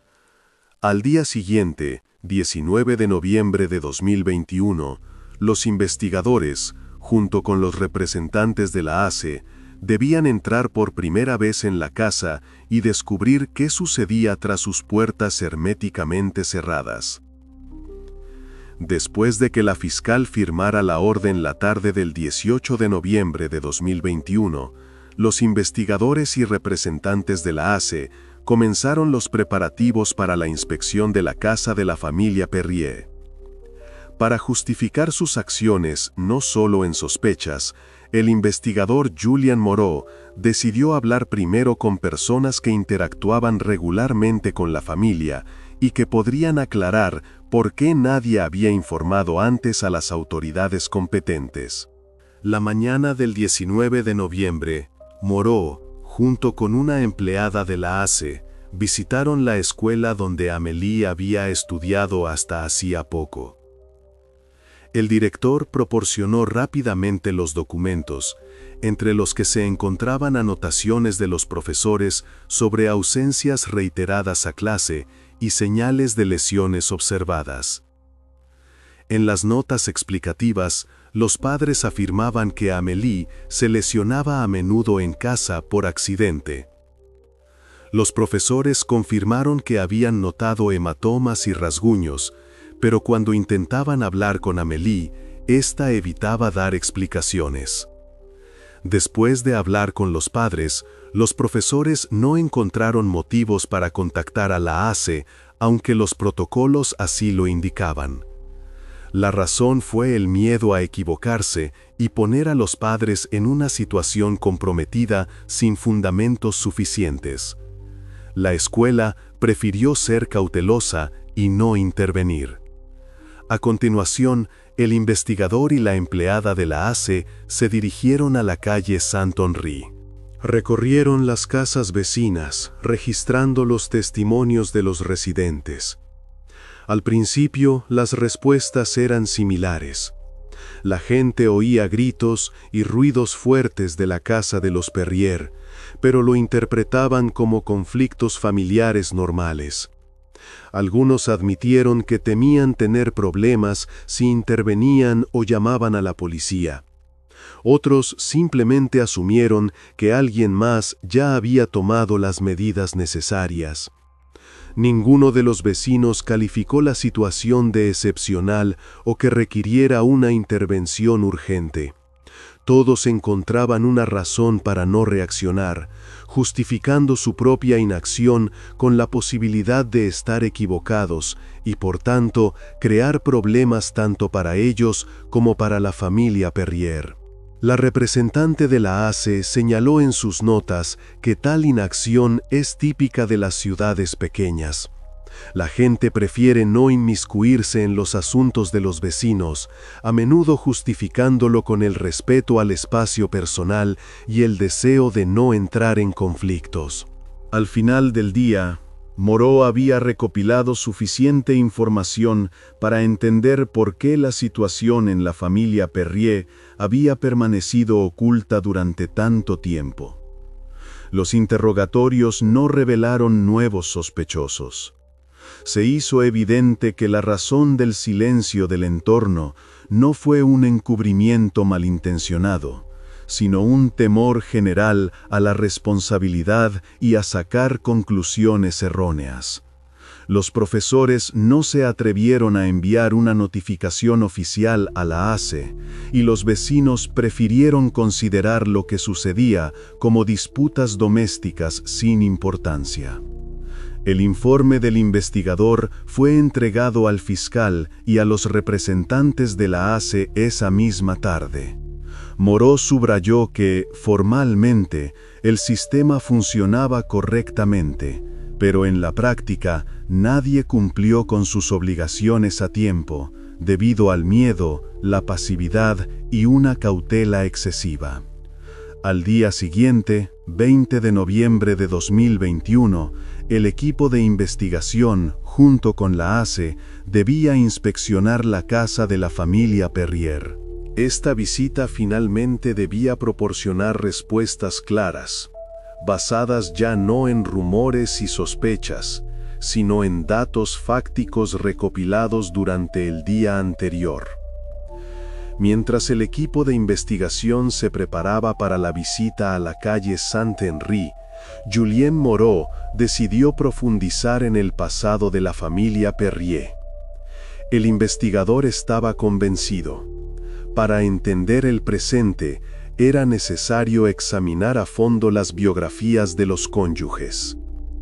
Al día siguiente, 19 de noviembre de 2021, los investigadores, junto con los representantes de la ACE, debían entrar por primera vez en la casa y descubrir qué sucedía tras sus puertas herméticamente cerradas. Después de que la fiscal firmara la orden la tarde del 18 de noviembre de 2021, los investigadores y representantes de la ACE comenzaron los preparativos para la inspección de la casa de la familia Perrier. Para justificar sus acciones, no solo en sospechas, el investigador Julien Moreau decidió hablar primero con personas que interactuaban regularmente con la familia y que podrían aclarar por qué nadie había informado antes a las autoridades competentes. La mañana del 19 de noviembre, Moreau, junto con una empleada de la ACE, visitaron la escuela donde Amélie había estudiado hasta hacía poco. El director proporcionó rápidamente los documentos, entre los que se encontraban anotaciones de los profesores sobre ausencias reiteradas a clase y señales de lesiones observadas. En las notas explicativas, los padres afirmaban que Amélie se lesionaba a menudo en casa por accidente. Los profesores confirmaron que habían notado hematomas y rasguños, pero cuando intentaban hablar con Amélie, ésta evitaba dar explicaciones. Después de hablar con los padres, los profesores no encontraron motivos para contactar a la ACE, aunque los protocolos así lo indicaban. La razón fue el miedo a equivocarse y poner a los padres en una situación comprometida sin fundamentos suficientes. La escuela prefirió ser cautelosa y no intervenir. A continuación, el investigador y la empleada de la ACE se dirigieron a la calle Saint-Henri. Recorrieron las casas vecinas, registrando los testimonios de los residentes. Al principio, las respuestas eran similares. La gente oía gritos y ruidos fuertes de la casa de los Perrier, pero lo interpretaban como conflictos familiares normales. Algunos admitieron que temían tener problemas si intervenían o llamaban a la policía. Otros simplemente asumieron que alguien más ya había tomado las medidas necesarias. Ninguno de los vecinos calificó la situación de excepcional o que requiriera una intervención urgente. Todos encontraban una razón para no reaccionar, justificando su propia inacción con la posibilidad de estar equivocados y, por tanto, crear problemas tanto para ellos como para la familia Perrier. La representante de la ACE señaló en sus notas que tal inacción es típica de las ciudades pequeñas. La gente prefiere no inmiscuirse en los asuntos de los vecinos, a menudo justificándolo con el respeto al espacio personal y el deseo de no entrar en conflictos. Al final del día, Moreau había recopilado suficiente información para entender por qué la situación en la familia Perrier había permanecido oculta durante tanto tiempo. Los interrogatorios no revelaron nuevos sospechosos. Se hizo evidente que la razón del silencio del entorno no fue un encubrimiento malintencionado, sino un temor general a la responsabilidad y a sacar conclusiones erróneas. Los profesores no se atrevieron a enviar una notificación oficial a la ACE, y los vecinos prefirieron considerar lo que sucedía como disputas domésticas sin importancia. El informe del investigador fue entregado al fiscal y a los representantes de la ACE esa misma tarde. Moreau subrayó que, formalmente, el sistema funcionaba correctamente, pero en la práctica nadie cumplió con sus obligaciones a tiempo, debido al miedo, la pasividad y una cautela excesiva. Al día siguiente, 20 de noviembre de 2021, el equipo de investigación, junto con la ACE, debía inspeccionar la casa de la familia Perrier. Esta visita finalmente debía proporcionar respuestas claras, basadas ya no en rumores y sospechas, sino en datos fácticos recopilados durante el día anterior. Mientras el equipo de investigación se preparaba para la visita a la calle Saint-Henri, Julien Moreau decidió profundizar en el pasado de la familia Perrier. El investigador estaba convencido. Para entender el presente, era necesario examinar a fondo las biografías de los cónyuges.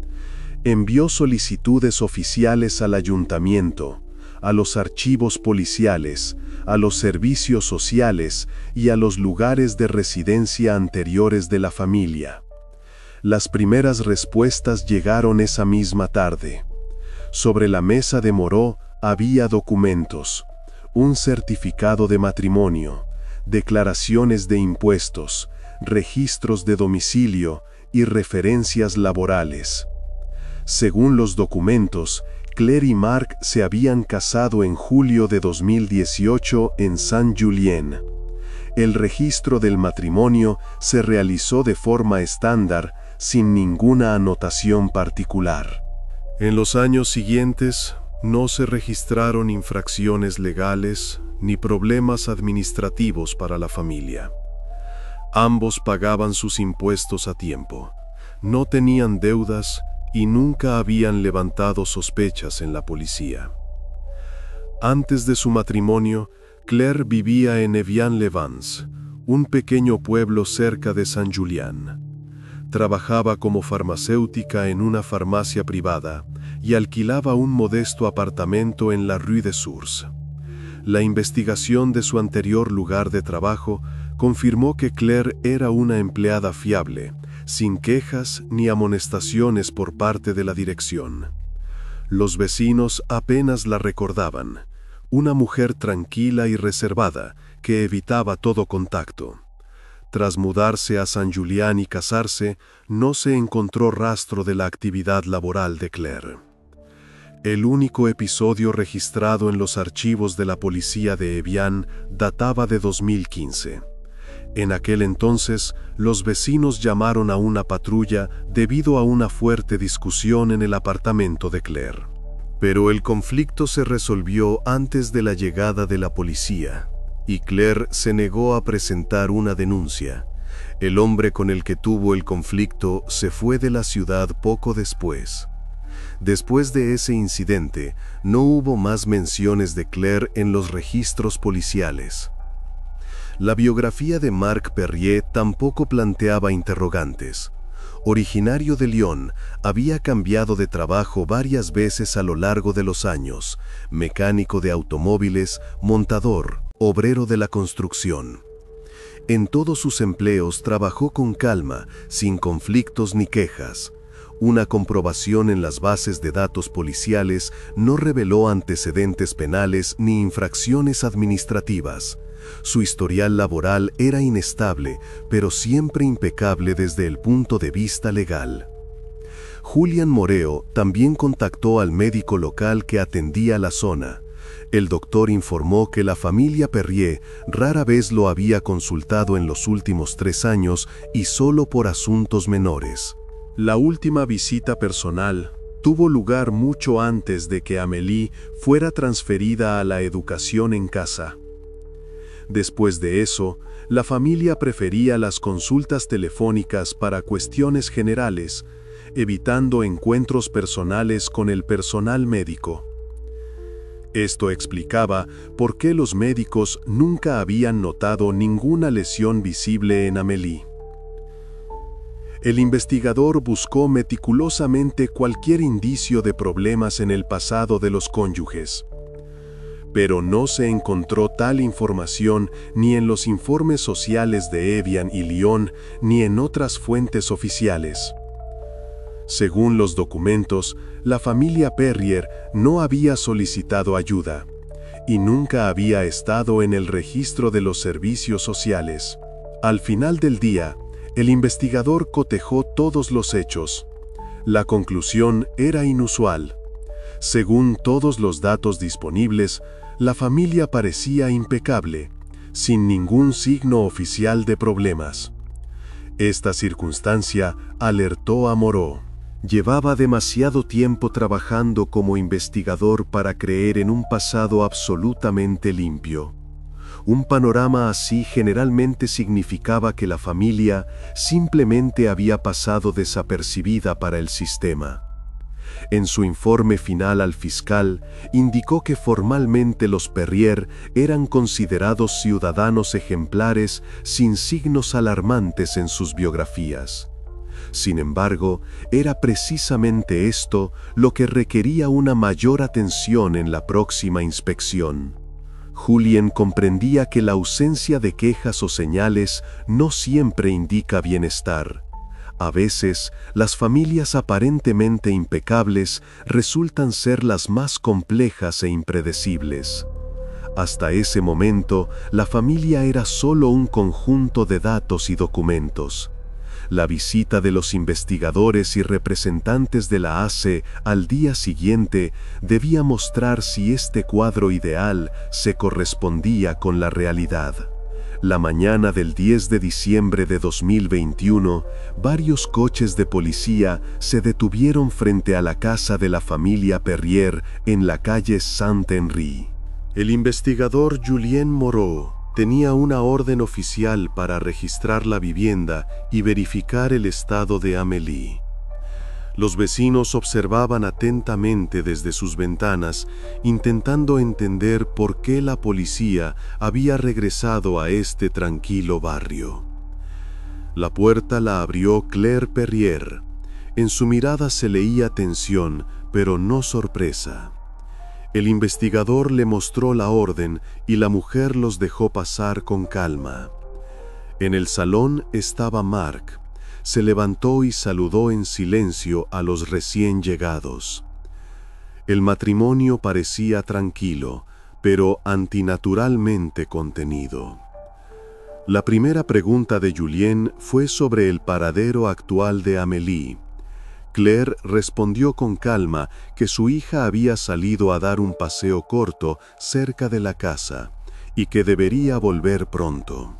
Envió solicitudes oficiales al ayuntamiento, a los archivos policiales, a los servicios sociales y a los lugares de residencia anteriores de la familia. Las primeras respuestas llegaron esa misma tarde. Sobre la mesa de Moreau había documentos, un certificado de matrimonio, declaraciones de impuestos, registros de domicilio y referencias laborales. Según los documentos, Claire y Marc se habían casado en julio de 2018 en Saint-Julien. El registro del matrimonio se realizó de forma estándar, sin ninguna anotación particular. En los años siguientes, no se registraron infracciones legales ni problemas administrativos para la familia. Ambos pagaban sus impuestos a tiempo, no tenían deudas y nunca habían levantado sospechas en la policía. Antes de su matrimonio, Claire vivía en Evian-les-Bains, un pequeño pueblo cerca de Saint-Julien. Trabajaba como farmacéutica en una farmacia privada y alquilaba un modesto apartamento en la Rue des Sources. La investigación de su anterior lugar de trabajo confirmó que Claire era una empleada fiable, sin quejas ni amonestaciones por parte de la dirección. Los vecinos apenas la recordaban, una mujer tranquila y reservada que evitaba todo contacto. Tras mudarse a Saint-Julien y casarse, no se encontró rastro de la actividad laboral de Claire. El único episodio registrado en los archivos de la policía de Evian databa de 2015. En aquel entonces, los vecinos llamaron a una patrulla debido a una fuerte discusión en el apartamento de Claire. Pero el conflicto se resolvió antes de la llegada de la policía, y Claire se negó a presentar una denuncia. El hombre con el que tuvo el conflicto se fue de la ciudad poco después. Después de ese incidente, no hubo más menciones de Claire en los registros policiales. La biografía de Marc Perrier tampoco planteaba interrogantes. Originario de Lyon, había cambiado de trabajo varias veces a lo largo de los años: mecánico de automóviles, montador, obrero de la construcción. En todos sus empleos trabajó con calma, sin conflictos ni quejas. Una comprobación en las bases de datos policiales no reveló antecedentes penales ni infracciones administrativas. Su historial laboral era inestable, pero siempre impecable desde el punto de vista legal. Julian Moreo también contactó al médico local que atendía la zona. El doctor informó que la familia Perrier rara vez lo había consultado en los últimos 3 años y solo por asuntos menores. La última visita personal tuvo lugar mucho antes de que Amélie fuera transferida a la educación en casa. Después de eso, la familia prefería las consultas telefónicas para cuestiones generales, evitando encuentros personales con el personal médico. Esto explicaba por qué los médicos nunca habían notado ninguna lesión visible en Amélie. El investigador buscó meticulosamente cualquier indicio de problemas en el pasado de los cónyuges, pero no se encontró tal información ni en los informes sociales de Evian y Lyon ni en otras fuentes oficiales. Según los documentos, la familia Perrier no había solicitado ayuda y nunca había estado en el registro de los servicios sociales. Al final del día, el investigador cotejó todos los hechos. La conclusión era inusual. Según todos los datos disponibles, la familia parecía impecable, sin ningún signo oficial de problemas. Esta circunstancia alertó a Moreau. Llevaba demasiado tiempo trabajando como investigador para creer en un pasado absolutamente limpio. Un panorama así generalmente significaba que la familia simplemente había pasado desapercibida para el sistema. En su informe final al fiscal, indicó que formalmente los Perrier eran considerados ciudadanos ejemplares sin signos alarmantes en sus biografías. Sin embargo, era precisamente esto lo que requería una mayor atención en la próxima inspección. Julien comprendía que la ausencia de quejas o señales no siempre indica bienestar. A veces, las familias aparentemente impecables resultan ser las más complejas e impredecibles. Hasta ese momento, la familia era solo un conjunto de datos y documentos. La visita de los investigadores y representantes de la AC al día siguiente debía mostrar si este cuadro ideal se correspondía con la realidad. La mañana del 10 de diciembre de 2021, varios coches de policía se detuvieron frente a la casa de la familia Perrier en la calle Saint-Henri. El investigador Julien Moreau tenía una orden oficial para registrar la vivienda y verificar el estado de Amélie. Los vecinos observaban atentamente desde sus ventanas, intentando entender por qué la policía había regresado a este tranquilo barrio. La puerta la abrió Claire Perrier. En su mirada se leía tensión, pero no sorpresa. El investigador le mostró la orden y la mujer los dejó pasar con calma. En el salón estaba Marc. Se levantó y saludó en silencio a los recién llegados. El matrimonio parecía tranquilo, pero antinaturalmente contenido. La primera pregunta de Julien fue sobre el paradero actual de Amélie. Claire respondió con calma que su hija había salido a dar un paseo corto cerca de la casa y que debería volver pronto.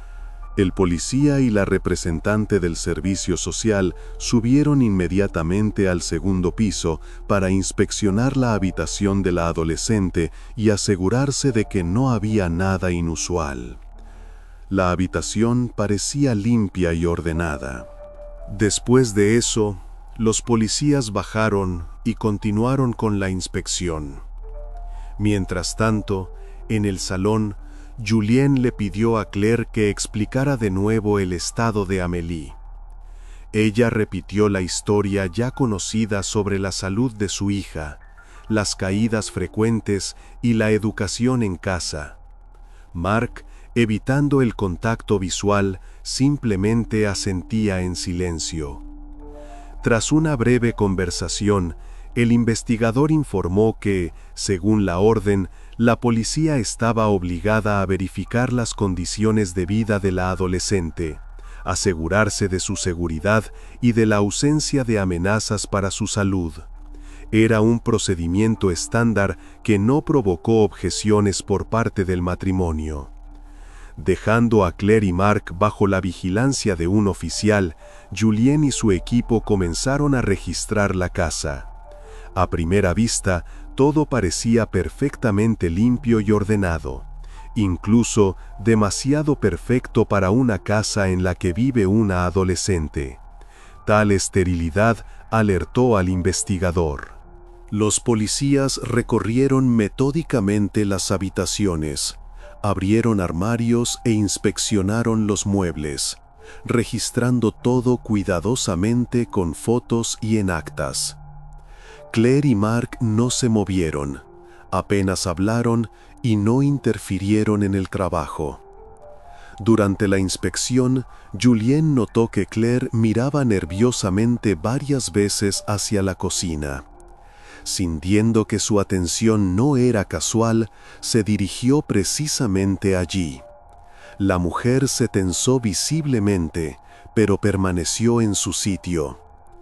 El policía y la representante del servicio social subieron inmediatamente al segundo piso para inspeccionar la habitación de la adolescente y asegurarse de que no había nada inusual. La habitación parecía limpia y ordenada. Después de eso, los policías bajaron y continuaron con la inspección. Mientras tanto, en el salón, Julien le pidió a Claire que explicara de nuevo el estado de Amélie. Ella repitió la historia ya conocida sobre la salud de su hija, las caídas frecuentes y la educación en casa. Marc, evitando el contacto visual, simplemente asentía en silencio. Tras una breve conversación, el investigador informó que, según la orden, la policía estaba obligada a verificar las condiciones de vida de la adolescente, asegurarse de su seguridad y de la ausencia de amenazas para su salud. Era un procedimiento estándar que no provocó objeciones por parte del matrimonio. Dejando a Claire y Marc bajo la vigilancia de un oficial, Julien y su equipo comenzaron a registrar la casa. A primera vista, todo parecía perfectamente limpio y ordenado, incluso demasiado perfecto para una casa en la que vive una adolescente. Tal esterilidad alertó al investigador. Los policías recorrieron metódicamente las habitaciones, abrieron armarios e inspeccionaron los muebles, registrando todo cuidadosamente con fotos y en actas. Claire y Marc no se movieron, apenas hablaron y no interfirieron en el trabajo. Durante la inspección, Julien notó que Claire miraba nerviosamente varias veces hacia la cocina. Sintiendo que su atención no era casual, se dirigió precisamente allí. La mujer se tensó visiblemente, pero permaneció en su sitio.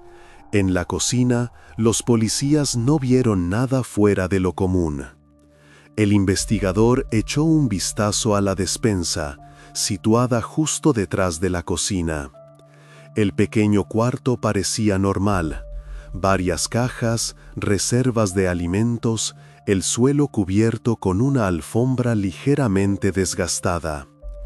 En la cocina, los policías no vieron nada fuera de lo común. El investigador echó un vistazo a la despensa, situada justo detrás de la cocina. El pequeño cuarto parecía normal. Varias cajas, reservas de alimentos, el suelo cubierto con una alfombra ligeramente desgastada.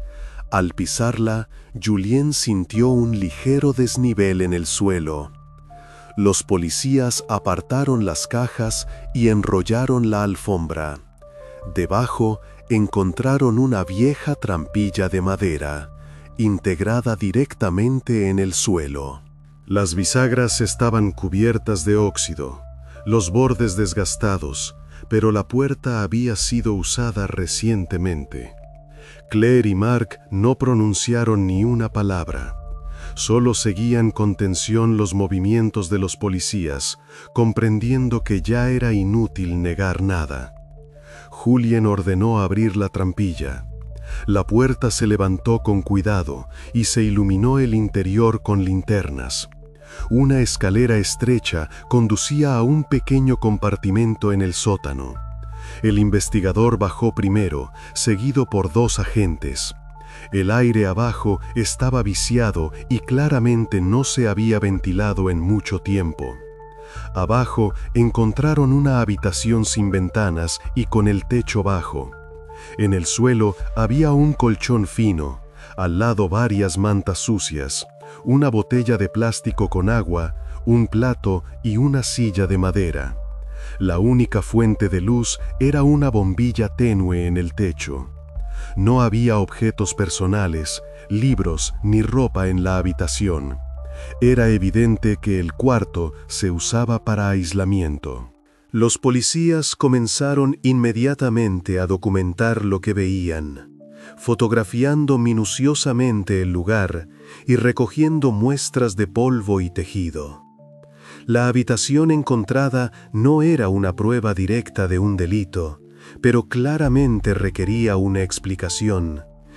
Al pisarla, Julien sintió un ligero desnivel en el suelo. Los policías apartaron las cajas y enrollaron la alfombra. Debajo encontraron una vieja trampilla de madera, integrada directamente en el suelo. Las bisagras estaban cubiertas de óxido, los bordes desgastados, pero la puerta había sido usada recientemente. Claire y Marc no pronunciaron ni una palabra. Solo seguían con tensión los movimientos de los policías, comprendiendo que ya era inútil negar nada. Julien ordenó abrir la trampilla. La puerta se levantó con cuidado y se iluminó el interior con linternas. Una escalera estrecha conducía a un pequeño compartimento en el sótano. El investigador bajó primero, seguido por dos agentes. El aire abajo estaba viciado y claramente no se había ventilado en mucho tiempo. Abajo encontraron una habitación sin ventanas y con el techo bajo. En el suelo había un colchón fino, al lado varias mantas sucias, una botella de plástico con agua, un plato y una silla de madera. La única fuente de luz era una bombilla tenue en el techo. No había objetos personales, libros ni ropa en la habitación. Era evidente que el cuarto se usaba para aislamiento. Los policías comenzaron inmediatamente a documentar lo que veían, fotografiando minuciosamente el lugar y recogiendo muestras de polvo y tejido. La habitación encontrada no era una prueba directa de un delito, pero claramente requería una explicación,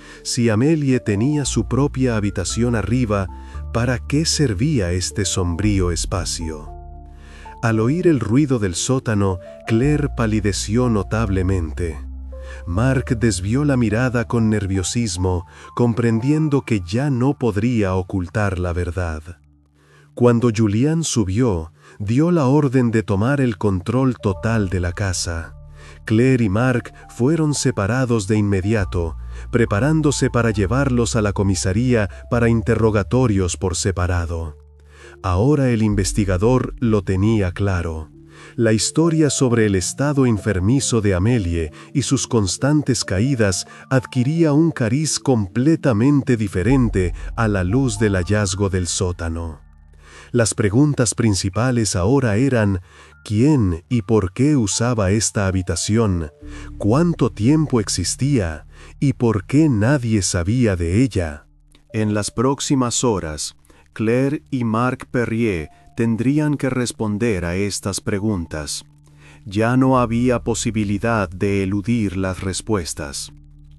Si Amélie tenía su propia habitación arriba, ¿para qué servía este sombrío espacio? Al oír el ruido del sótano, Claire palideció notablemente. Mark desvió la mirada con nerviosismo, comprendiendo que ya no podría ocultar la verdad. Cuando Julien subió, dio la orden de tomar el control total de la casa. Claire y Mark fueron separados de inmediato, preparándose para llevarlos a la comisaría para interrogatorios por separado. Ahora el investigador lo tenía claro. La historia sobre el estado enfermizo de Amélie y sus constantes caídas adquiría un cariz completamente diferente a la luz del hallazgo del sótano. Las preguntas principales ahora eran: ¿quién y por qué usaba esta habitación? ¿Cuánto tiempo existía? ¿Y por qué nadie sabía de ella? En las próximas horas, Claire y Mark Perrier tendrían que responder a estas preguntas. Ya no había posibilidad de eludir las respuestas.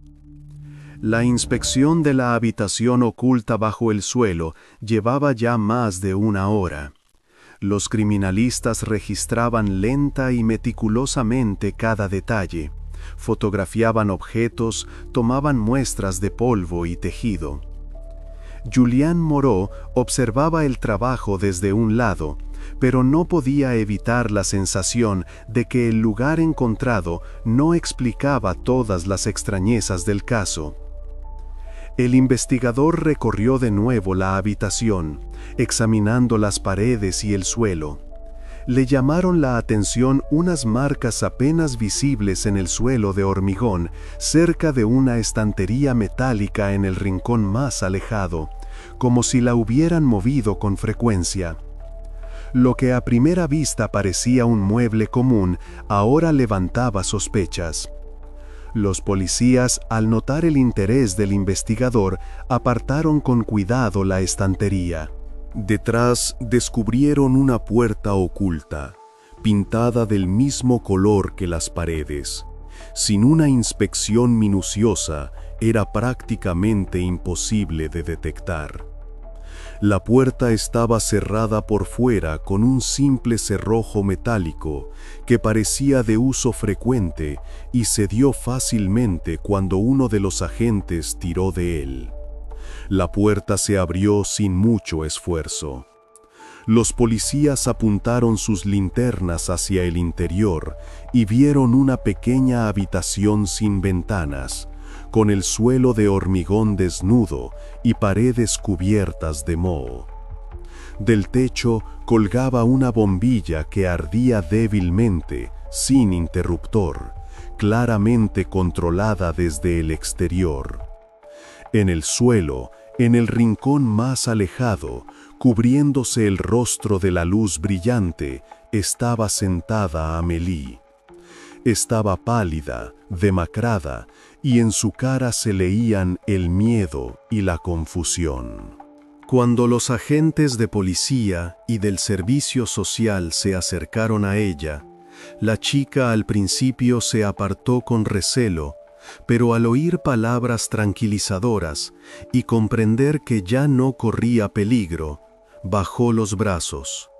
La inspección de la habitación oculta bajo el suelo llevaba ya más de una hora. Los criminalistas registraban lenta y meticulosamente cada detalle, fotografiaban objetos, tomaban muestras de polvo y tejido. Julien Moreau observaba el trabajo desde un lado, pero no podía evitar la sensación de que el lugar encontrado no explicaba todas las extrañezas del caso. El investigador recorrió de nuevo la habitación, examinando las paredes y el suelo. Le llamaron la atención unas marcas apenas visibles en el suelo de hormigón, cerca de una estantería metálica en el rincón más alejado, como si la hubieran movido con frecuencia. Lo que a primera vista parecía un mueble común, ahora levantaba sospechas. Los policías, al notar el interés del investigador, apartaron con cuidado la estantería. Detrás descubrieron una puerta oculta, pintada del mismo color que las paredes. Sin una inspección minuciosa, era prácticamente imposible de detectar. La puerta estaba cerrada por fuera con un simple cerrojo metálico que parecía de uso frecuente y cedió fácilmente cuando uno de los agentes tiró de él. La puerta se abrió sin mucho esfuerzo. Los policías apuntaron sus linternas hacia el interior y vieron una pequeña habitación sin ventanas, con el suelo de hormigón desnudo y paredes cubiertas de moho. Del techo colgaba una bombilla que ardía débilmente, sin interruptor, claramente controlada desde el exterior. En el suelo, en el rincón más alejado, cubriéndose el rostro de la luz brillante, estaba sentada Amélie. Estaba pálida, demacrada, y en su cara se leían el miedo y la confusión. Cuando los agentes de policía y del servicio social se acercaron a ella, la chica al principio se apartó con recelo, pero al oír palabras tranquilizadoras y comprender que ya no corría peligro, bajó los brazos.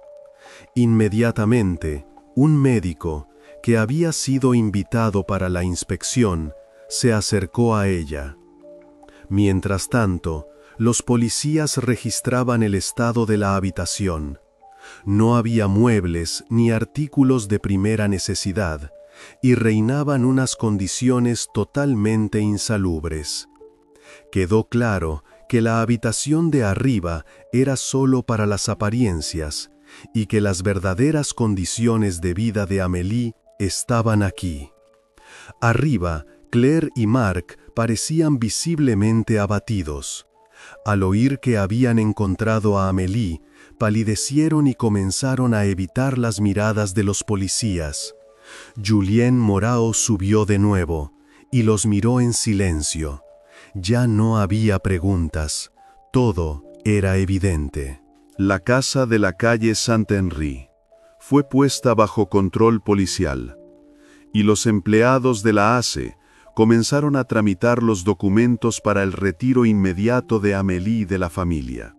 Inmediatamente, un médico, que había sido invitado para la inspección, se acercó a ella. Mientras tanto, los policías registraban el estado de la habitación. No había muebles ni artículos de primera necesidad, y reinaban unas condiciones totalmente insalubres. Quedó claro que la habitación de arriba era solo para las apariencias, y que las verdaderas condiciones de vida de Amélie estaban aquí. Arriba, Claire y Mark parecían visiblemente abatidos. Al oír que habían encontrado a Amélie, palidecieron y comenzaron a evitar las miradas de los policías. Julien Moreau subió de nuevo y los miró en silencio. Ya no había preguntas, todo era evidente. La casa de la calle Saint-Henri fue puesta bajo control policial, y los empleados de la ACE comenzaron a tramitar los documentos para el retiro inmediato de Amélie de la familia.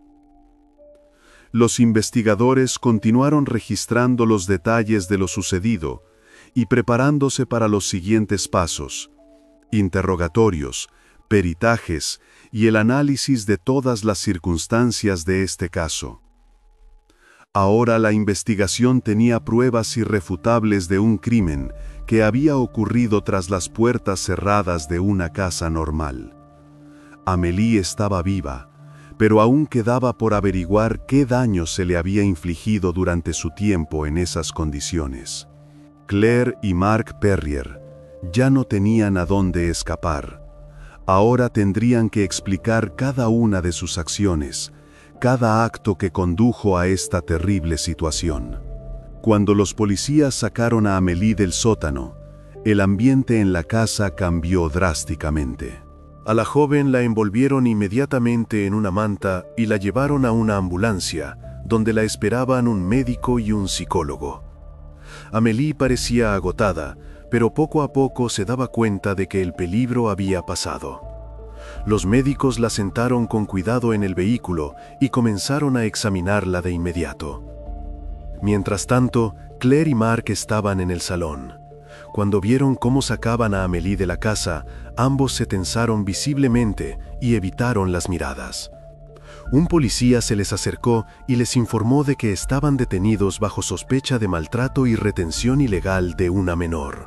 Los investigadores continuaron registrando los detalles de lo sucedido y preparándose para los siguientes pasos: interrogatorios, peritajes y el análisis de todas las circunstancias de este caso. Ahora la investigación tenía pruebas irrefutables de un crimen que había ocurrido tras las puertas cerradas de una casa normal. Amélie estaba viva, pero aún quedaba por averiguar qué daño se le había infligido durante su tiempo en esas condiciones. Claire y Marc Perrier ya no tenían a dónde escapar. Ahora tendrían que explicar cada una de sus acciones, cada acto que condujo a esta terrible situación. Cuando los policías sacaron a Amélie del sótano, el ambiente en la casa cambió drásticamente. A la joven la envolvieron inmediatamente en una manta y la llevaron a una ambulancia, donde la esperaban un médico y un psicólogo. Amélie parecía agotada, pero poco a poco se daba cuenta de que el peligro había pasado. Los médicos la sentaron con cuidado en el vehículo y comenzaron a examinarla de inmediato. Mientras tanto, Claire y Marc estaban en el salón. Cuando vieron cómo sacaban a Amélie de la casa, ambos se tensaron visiblemente y evitaron las miradas. Un policía se les acercó y les informó de que estaban detenidos bajo sospecha de maltrato y retención ilegal de una menor.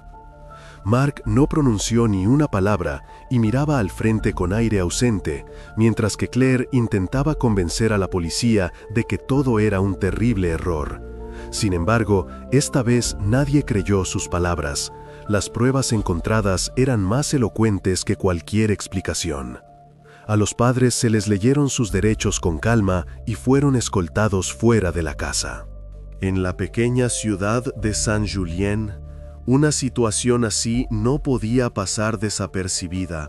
Marc no pronunció ni una palabra y miraba al frente con aire ausente, mientras que Claire intentaba convencer a la policía de que todo era un terrible error. Sin embargo, esta vez nadie creyó sus palabras. Las pruebas encontradas eran más elocuentes que cualquier explicación. A los padres se les leyeron sus derechos con calma y fueron escoltados fuera de la casa. En la pequeña ciudad de Saint-Julien, una situación así no podía pasar desapercibida.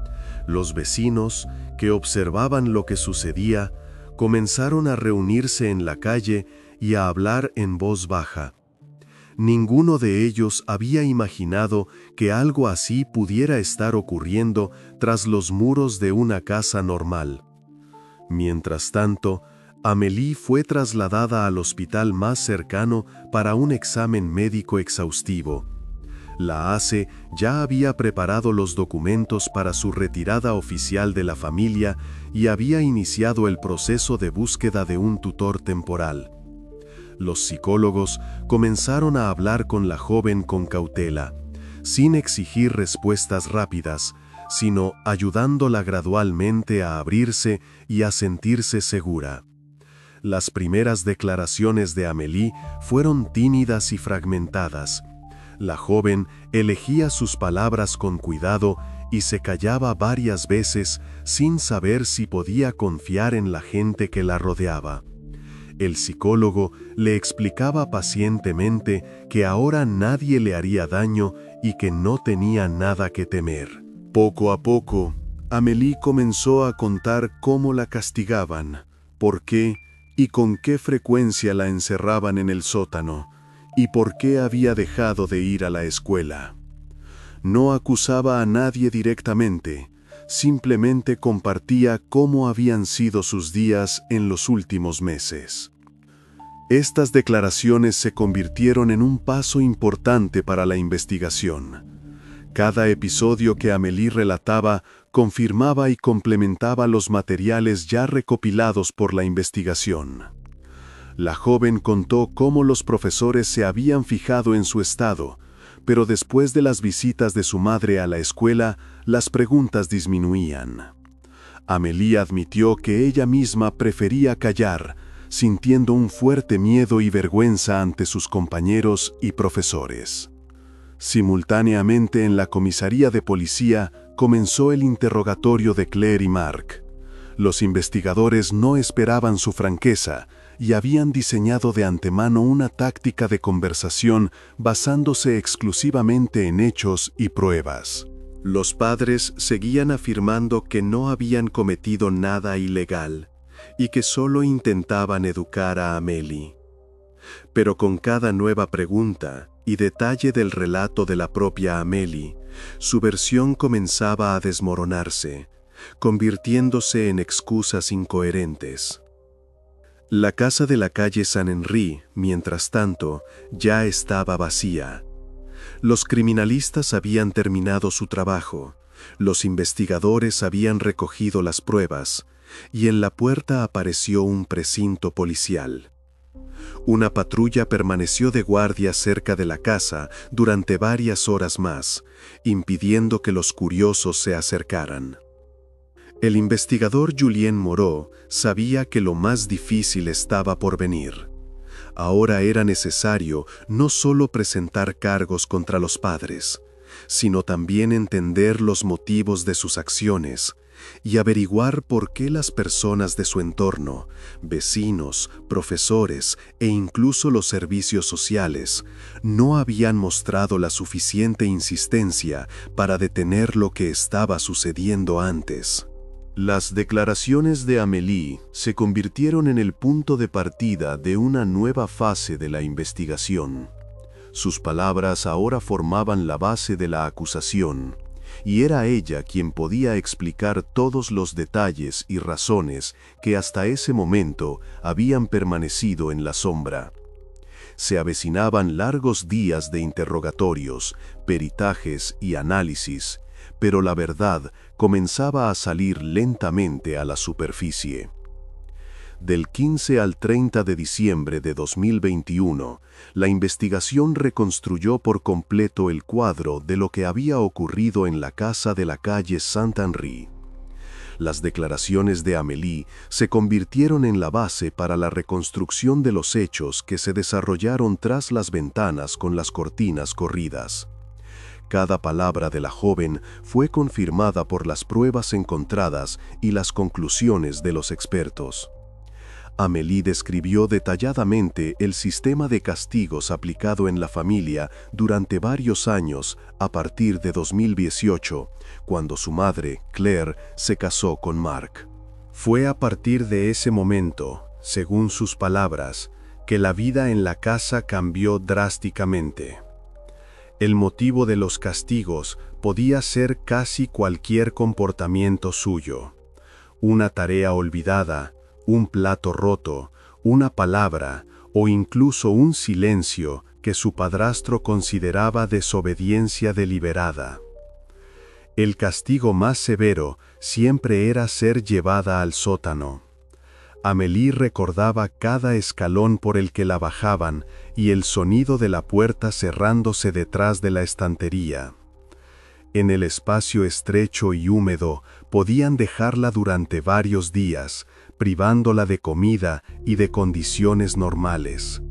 Los vecinos, que observaban lo que sucedía, comenzaron a reunirse en la calle y a hablar en voz baja. Ninguno de ellos había imaginado que algo así pudiera estar ocurriendo tras los muros de una casa normal. Mientras tanto, Amélie fue trasladada al hospital más cercano para un examen médico exhaustivo. La ACE ya había preparado los documentos para su retirada oficial de la familia y había iniciado el proceso de búsqueda de un tutor temporal. Los psicólogos comenzaron a hablar con la joven con cautela, sin exigir respuestas rápidas, sino ayudándola gradualmente a abrirse y a sentirse segura. Las primeras declaraciones de Amélie fueron tímidas y fragmentadas. La joven elegía sus palabras con cuidado y se callaba varias veces sin saber si podía confiar en la gente que la rodeaba. El psicólogo le explicaba pacientemente que ahora nadie le haría daño y que no tenía nada que temer. Poco a poco, Amélie comenzó a contar cómo la castigaban, por qué y con qué frecuencia la encerraban en el sótano, y por qué había dejado de ir a la escuela. No acusaba a nadie directamente, simplemente compartía cómo habían sido sus días en los últimos meses. Estas declaraciones se convirtieron en un paso importante para la investigación. Cada episodio que Amélie relataba confirmaba y complementaba los materiales ya recopilados por la investigación. La joven contó cómo los profesores se habían fijado en su estado, pero después de las visitas de su madre a la escuela, las preguntas disminuían. Amélie admitió que ella misma prefería callar, sintiendo un fuerte miedo y vergüenza ante sus compañeros y profesores. Simultáneamente en la comisaría de policía comenzó el interrogatorio de Claire y Marc. Los investigadores no esperaban su franqueza y habían diseñado de antemano una táctica de conversación basándose exclusivamente en hechos y pruebas. Los padres seguían afirmando que no habían cometido nada ilegal y que solo intentaban educar a Amélie. Pero con cada nueva pregunta y detalle del relato de la propia Amélie, su versión comenzaba a desmoronarse, convirtiéndose en excusas incoherentes. La casa de la calle Saint-Henri, mientras tanto, ya estaba vacía. Los criminalistas habían terminado su trabajo, los investigadores habían recogido las pruebas, y en la puerta apareció un precinto policial. Una patrulla permaneció de guardia cerca de la casa durante varias horas más, impidiendo que los curiosos se acercaran. El investigador Julien Moreau sabía que lo más difícil estaba por venir. Ahora era necesario no solo presentar cargos contra los padres, sino también entender los motivos de sus acciones y averiguar por qué las personas de su entorno, vecinos, profesores e incluso los servicios sociales, no habían mostrado la suficiente insistencia para detener lo que estaba sucediendo antes. Las declaraciones de Amélie se convirtieron en el punto de partida de una nueva fase de la investigación. Sus palabras ahora formaban la base de la acusación, y era ella quien podía explicar todos los detalles y razones que hasta ese momento habían permanecido en la sombra. Se avecinaban largos días de interrogatorios, peritajes y análisis, pero la verdad comenzaba a salir lentamente a la superficie. Del 15 al 30 de diciembre de 2021, la investigación reconstruyó por completo el cuadro de lo que había ocurrido en la casa de la calle Saint-Henri. Las declaraciones de Amélie se convirtieron en la base para la reconstrucción de los hechos que se desarrollaron tras las ventanas con las cortinas corridas. Cada palabra de la joven fue confirmada por las pruebas encontradas y las conclusiones de los expertos. Amélie describió detalladamente el sistema de castigos aplicado en la familia durante varios años a partir de 2018, cuando su madre, Claire, se casó con Marc. Fue a partir de ese momento, según sus palabras, que la vida en la casa cambió drásticamente. El motivo de los castigos podía ser casi cualquier comportamiento suyo. Una tarea olvidada, un plato roto, una palabra o incluso un silencio que su padrastro consideraba desobediencia deliberada. El castigo más severo siempre era ser llevada al sótano. Amélie recordaba cada escalón por el que la bajaban y el sonido de la puerta cerrándose detrás de la estantería. En el espacio estrecho y húmedo podían dejarla durante varios días, privándola de comida y de condiciones normales.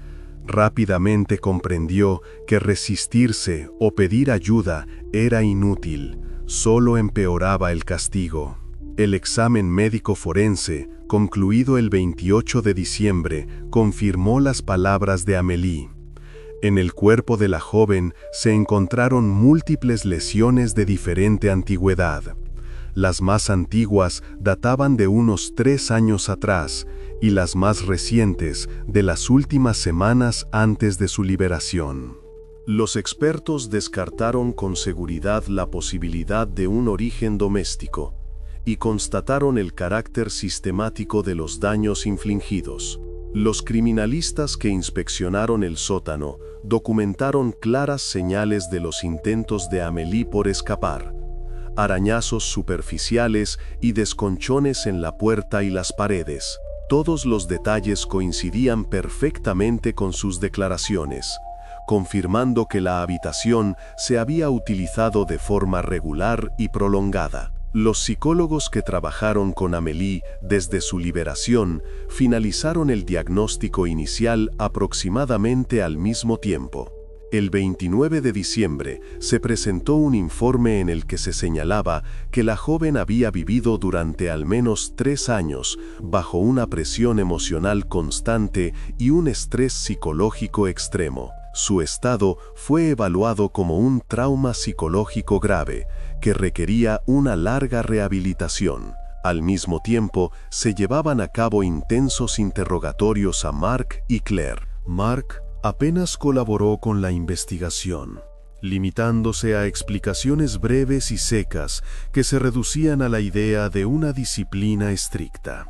Rápidamente comprendió que resistirse o pedir ayuda era inútil, solo empeoraba el castigo. El examen médico forense, concluido el 28 de diciembre, confirmó las palabras de Amélie. En el cuerpo de la joven se encontraron múltiples lesiones de diferente antigüedad. Las más antiguas databan de unos 3 años atrás y las más recientes de las últimas semanas antes de su liberación. Los expertos descartaron con seguridad la posibilidad de un origen doméstico y constataron el carácter sistemático de los daños infligidos. Los criminalistas que inspeccionaron el sótano documentaron claras señales de los intentos de Amélie por escapar, arañazos superficiales y desconchones en la puerta y las paredes. Todos los detalles coincidían perfectamente con sus declaraciones, confirmando que la habitación se había utilizado de forma regular y prolongada. Los psicólogos que trabajaron con Amélie desde su liberación finalizaron el diagnóstico inicial aproximadamente al mismo tiempo. El 29 de diciembre se presentó un informe en el que se señalaba que la joven había vivido durante al menos 3 años bajo una presión emocional constante y un estrés psicológico extremo. Su estado fue evaluado como un trauma psicológico grave que requería una larga rehabilitación. Al mismo tiempo, se llevaban a cabo intensos interrogatorios a Marc y Claire. Marc, Apenas colaboró con la investigación, limitándose a explicaciones breves y secas que se reducían a la idea de una disciplina estricta.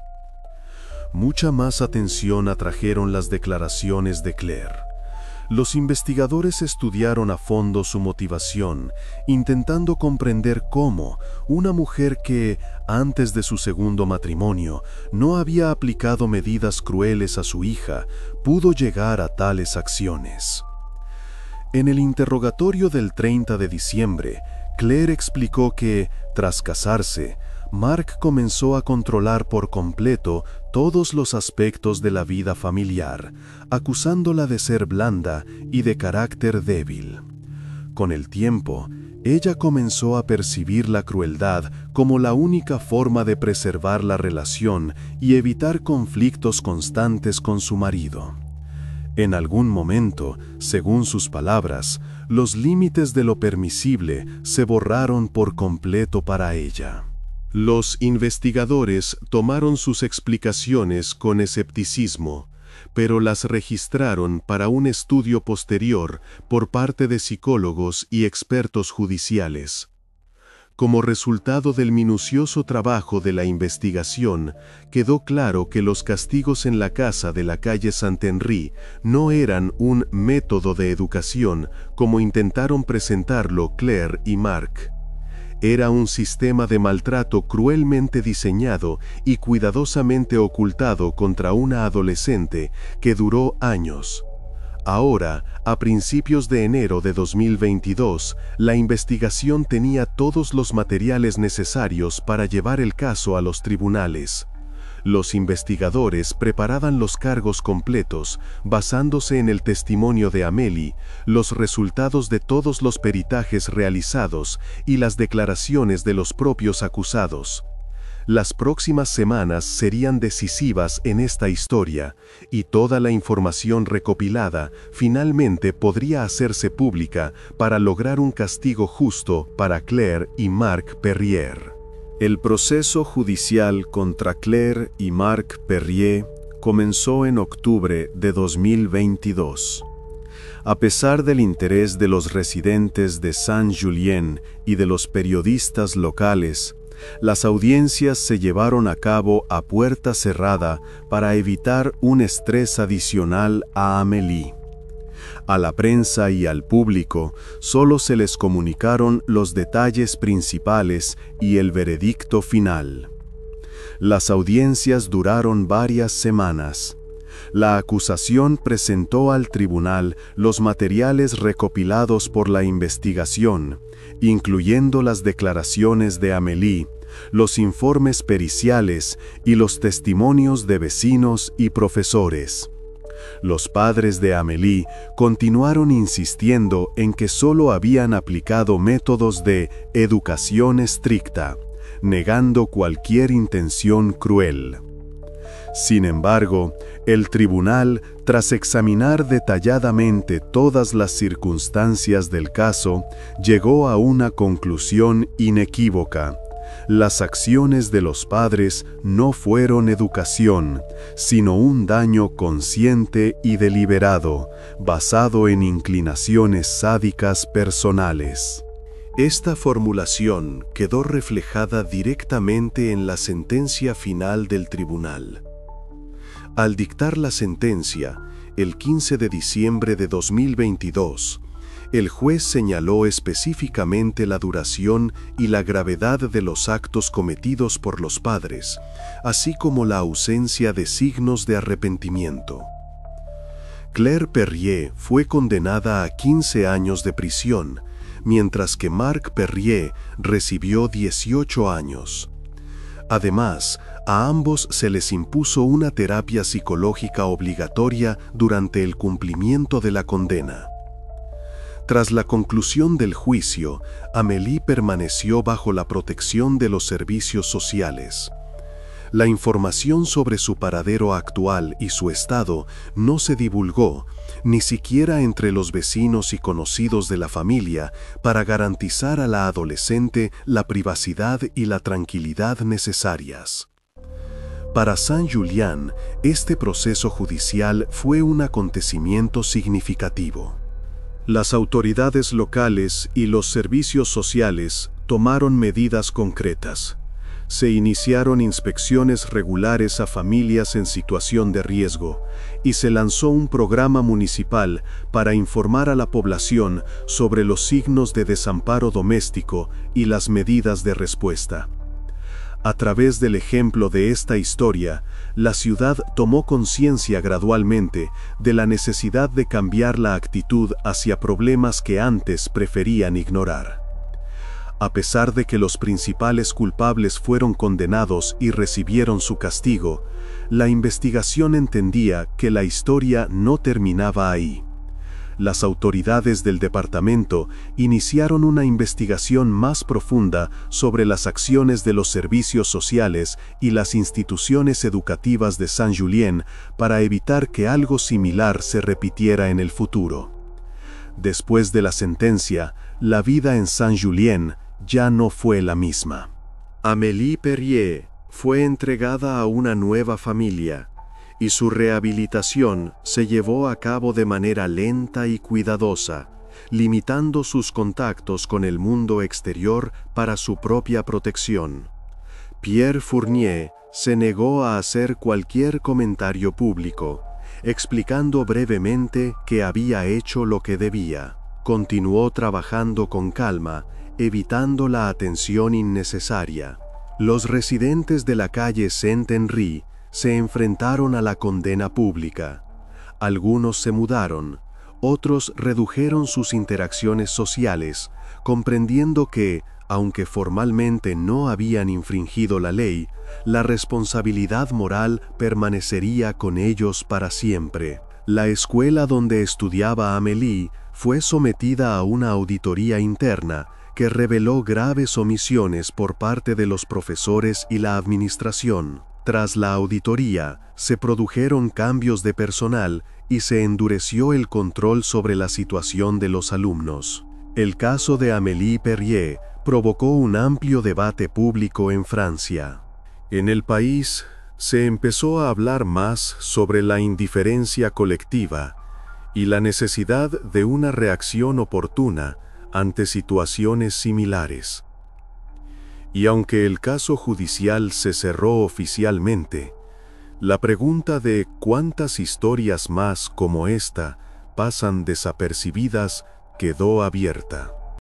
Mucha más atención atrajeron las declaraciones de Claire. Los investigadores estudiaron a fondo su motivación, intentando comprender cómo una mujer que, antes de su segundo matrimonio, no había aplicado medidas crueles a su hija, pudo llegar a tales acciones. En el interrogatorio del 30 de diciembre, Claire explicó que, tras casarse, Mark comenzó a controlar por completo todos los aspectos de la vida familiar, acusándola de ser blanda y de carácter débil. Con el tiempo, ella comenzó a percibir la crueldad como la única forma de preservar la relación y evitar conflictos constantes con su marido. En algún momento, según sus palabras, los límites de lo permisible se borraron por completo para ella. Los investigadores tomaron sus explicaciones con escepticismo, pero las registraron para un estudio posterior por parte de psicólogos y expertos judiciales. Como resultado del minucioso trabajo de la investigación, quedó claro que los castigos en la casa de la calle Saint-Henri no eran un método de educación como intentaron presentarlo Claire y Mark. Era un sistema de maltrato cruelmente diseñado y cuidadosamente ocultado contra una adolescente que duró años. Ahora, a principios de enero de 2022, la investigación tenía todos los materiales necesarios para llevar el caso a los tribunales. Los investigadores preparaban los cargos completos, basándose en el testimonio de Amélie, los resultados de todos los peritajes realizados y las declaraciones de los propios acusados. Las próximas semanas serían decisivas en esta historia, y toda la información recopilada finalmente podría hacerse pública para lograr un castigo justo para Claire y Mark Perrier. El proceso judicial contra Claire y Mark Perrier comenzó en octubre de 2022. A pesar del interés de los residentes de Saint-Julien y de los periodistas locales, las audiencias se llevaron a cabo a puerta cerrada para evitar un estrés adicional a Amélie. A la prensa y al público solo se les comunicaron los detalles principales y el veredicto final. Las audiencias duraron varias semanas. La acusación presentó al tribunal los materiales recopilados por la investigación, incluyendo las declaraciones de Amélie, los informes periciales y los testimonios de vecinos y profesores. Los padres de Amélie continuaron insistiendo en que solo habían aplicado métodos de educación estricta, negando cualquier intención cruel. Sin embargo, el tribunal, tras examinar detalladamente todas las circunstancias del caso, llegó a una conclusión inequívoca. Las acciones de los padres no fueron educación, sino un daño consciente y deliberado, basado en inclinaciones sádicas personales. Esta formulación quedó reflejada directamente en la sentencia final del tribunal. Al dictar la sentencia, el 15 de diciembre de 2022, el juez señaló específicamente la duración y la gravedad de los actos cometidos por los padres, así como la ausencia de signos de arrepentimiento. Claire Perrier fue condenada a 15 años de prisión, mientras que Mark Perrier recibió 18 años. Además, a ambos se les impuso una terapia psicológica obligatoria durante el cumplimiento de la condena. Tras la conclusión del juicio, Amélie permaneció bajo la protección de los servicios sociales. La información sobre su paradero actual y su estado no se divulgó, ni siquiera entre los vecinos y conocidos de la familia, para garantizar a la adolescente la privacidad y la tranquilidad necesarias. Para Saint-Julien, este proceso judicial fue un acontecimiento significativo. Las autoridades locales y los servicios sociales tomaron medidas concretas. Se iniciaron inspecciones regulares a familias en situación de riesgo y se lanzó un programa municipal para informar a la población sobre los signos de desamparo doméstico y las medidas de respuesta. A través del ejemplo de esta historia, la ciudad tomó conciencia gradualmente de la necesidad de cambiar la actitud hacia problemas que antes preferían ignorar. A pesar de que los principales culpables fueron condenados y recibieron su castigo, la investigación entendía que la historia no terminaba ahí. Las autoridades del departamento iniciaron una investigación más profunda sobre las acciones de los servicios sociales y las instituciones educativas de Saint-Julien para evitar que algo similar se repitiera en el futuro. Después de la sentencia, la vida en Saint-Julien ya no fue la misma. Amélie Perrier fue entregada a una nueva familia, y su rehabilitación se llevó a cabo de manera lenta y cuidadosa, limitando sus contactos con el mundo exterior para su propia protección. Pierre Fournier se negó a hacer cualquier comentario público, explicando brevemente que había hecho lo que debía. Continuó trabajando con calma, evitando la atención innecesaria. Los residentes de la calle Saint-Henri se enfrentaron a la condena pública. Algunos se mudaron, otros redujeron sus interacciones sociales, comprendiendo que, aunque formalmente no habían infringido la ley, la responsabilidad moral permanecería con ellos para siempre. La escuela donde estudiaba Amélie fue sometida a una auditoría interna que reveló graves omisiones por parte de los profesores y la administración. Tras la auditoría, se produjeron cambios de personal y se endureció el control sobre la situación de los alumnos. El caso de Amélie Perrier provocó un amplio debate público en Francia. En el país, se empezó a hablar más sobre la indiferencia colectiva y la necesidad de una reacción oportuna ante situaciones similares. Y aunque el caso judicial se cerró oficialmente, la pregunta de cuántas historias más como esta pasan desapercibidas quedó abierta.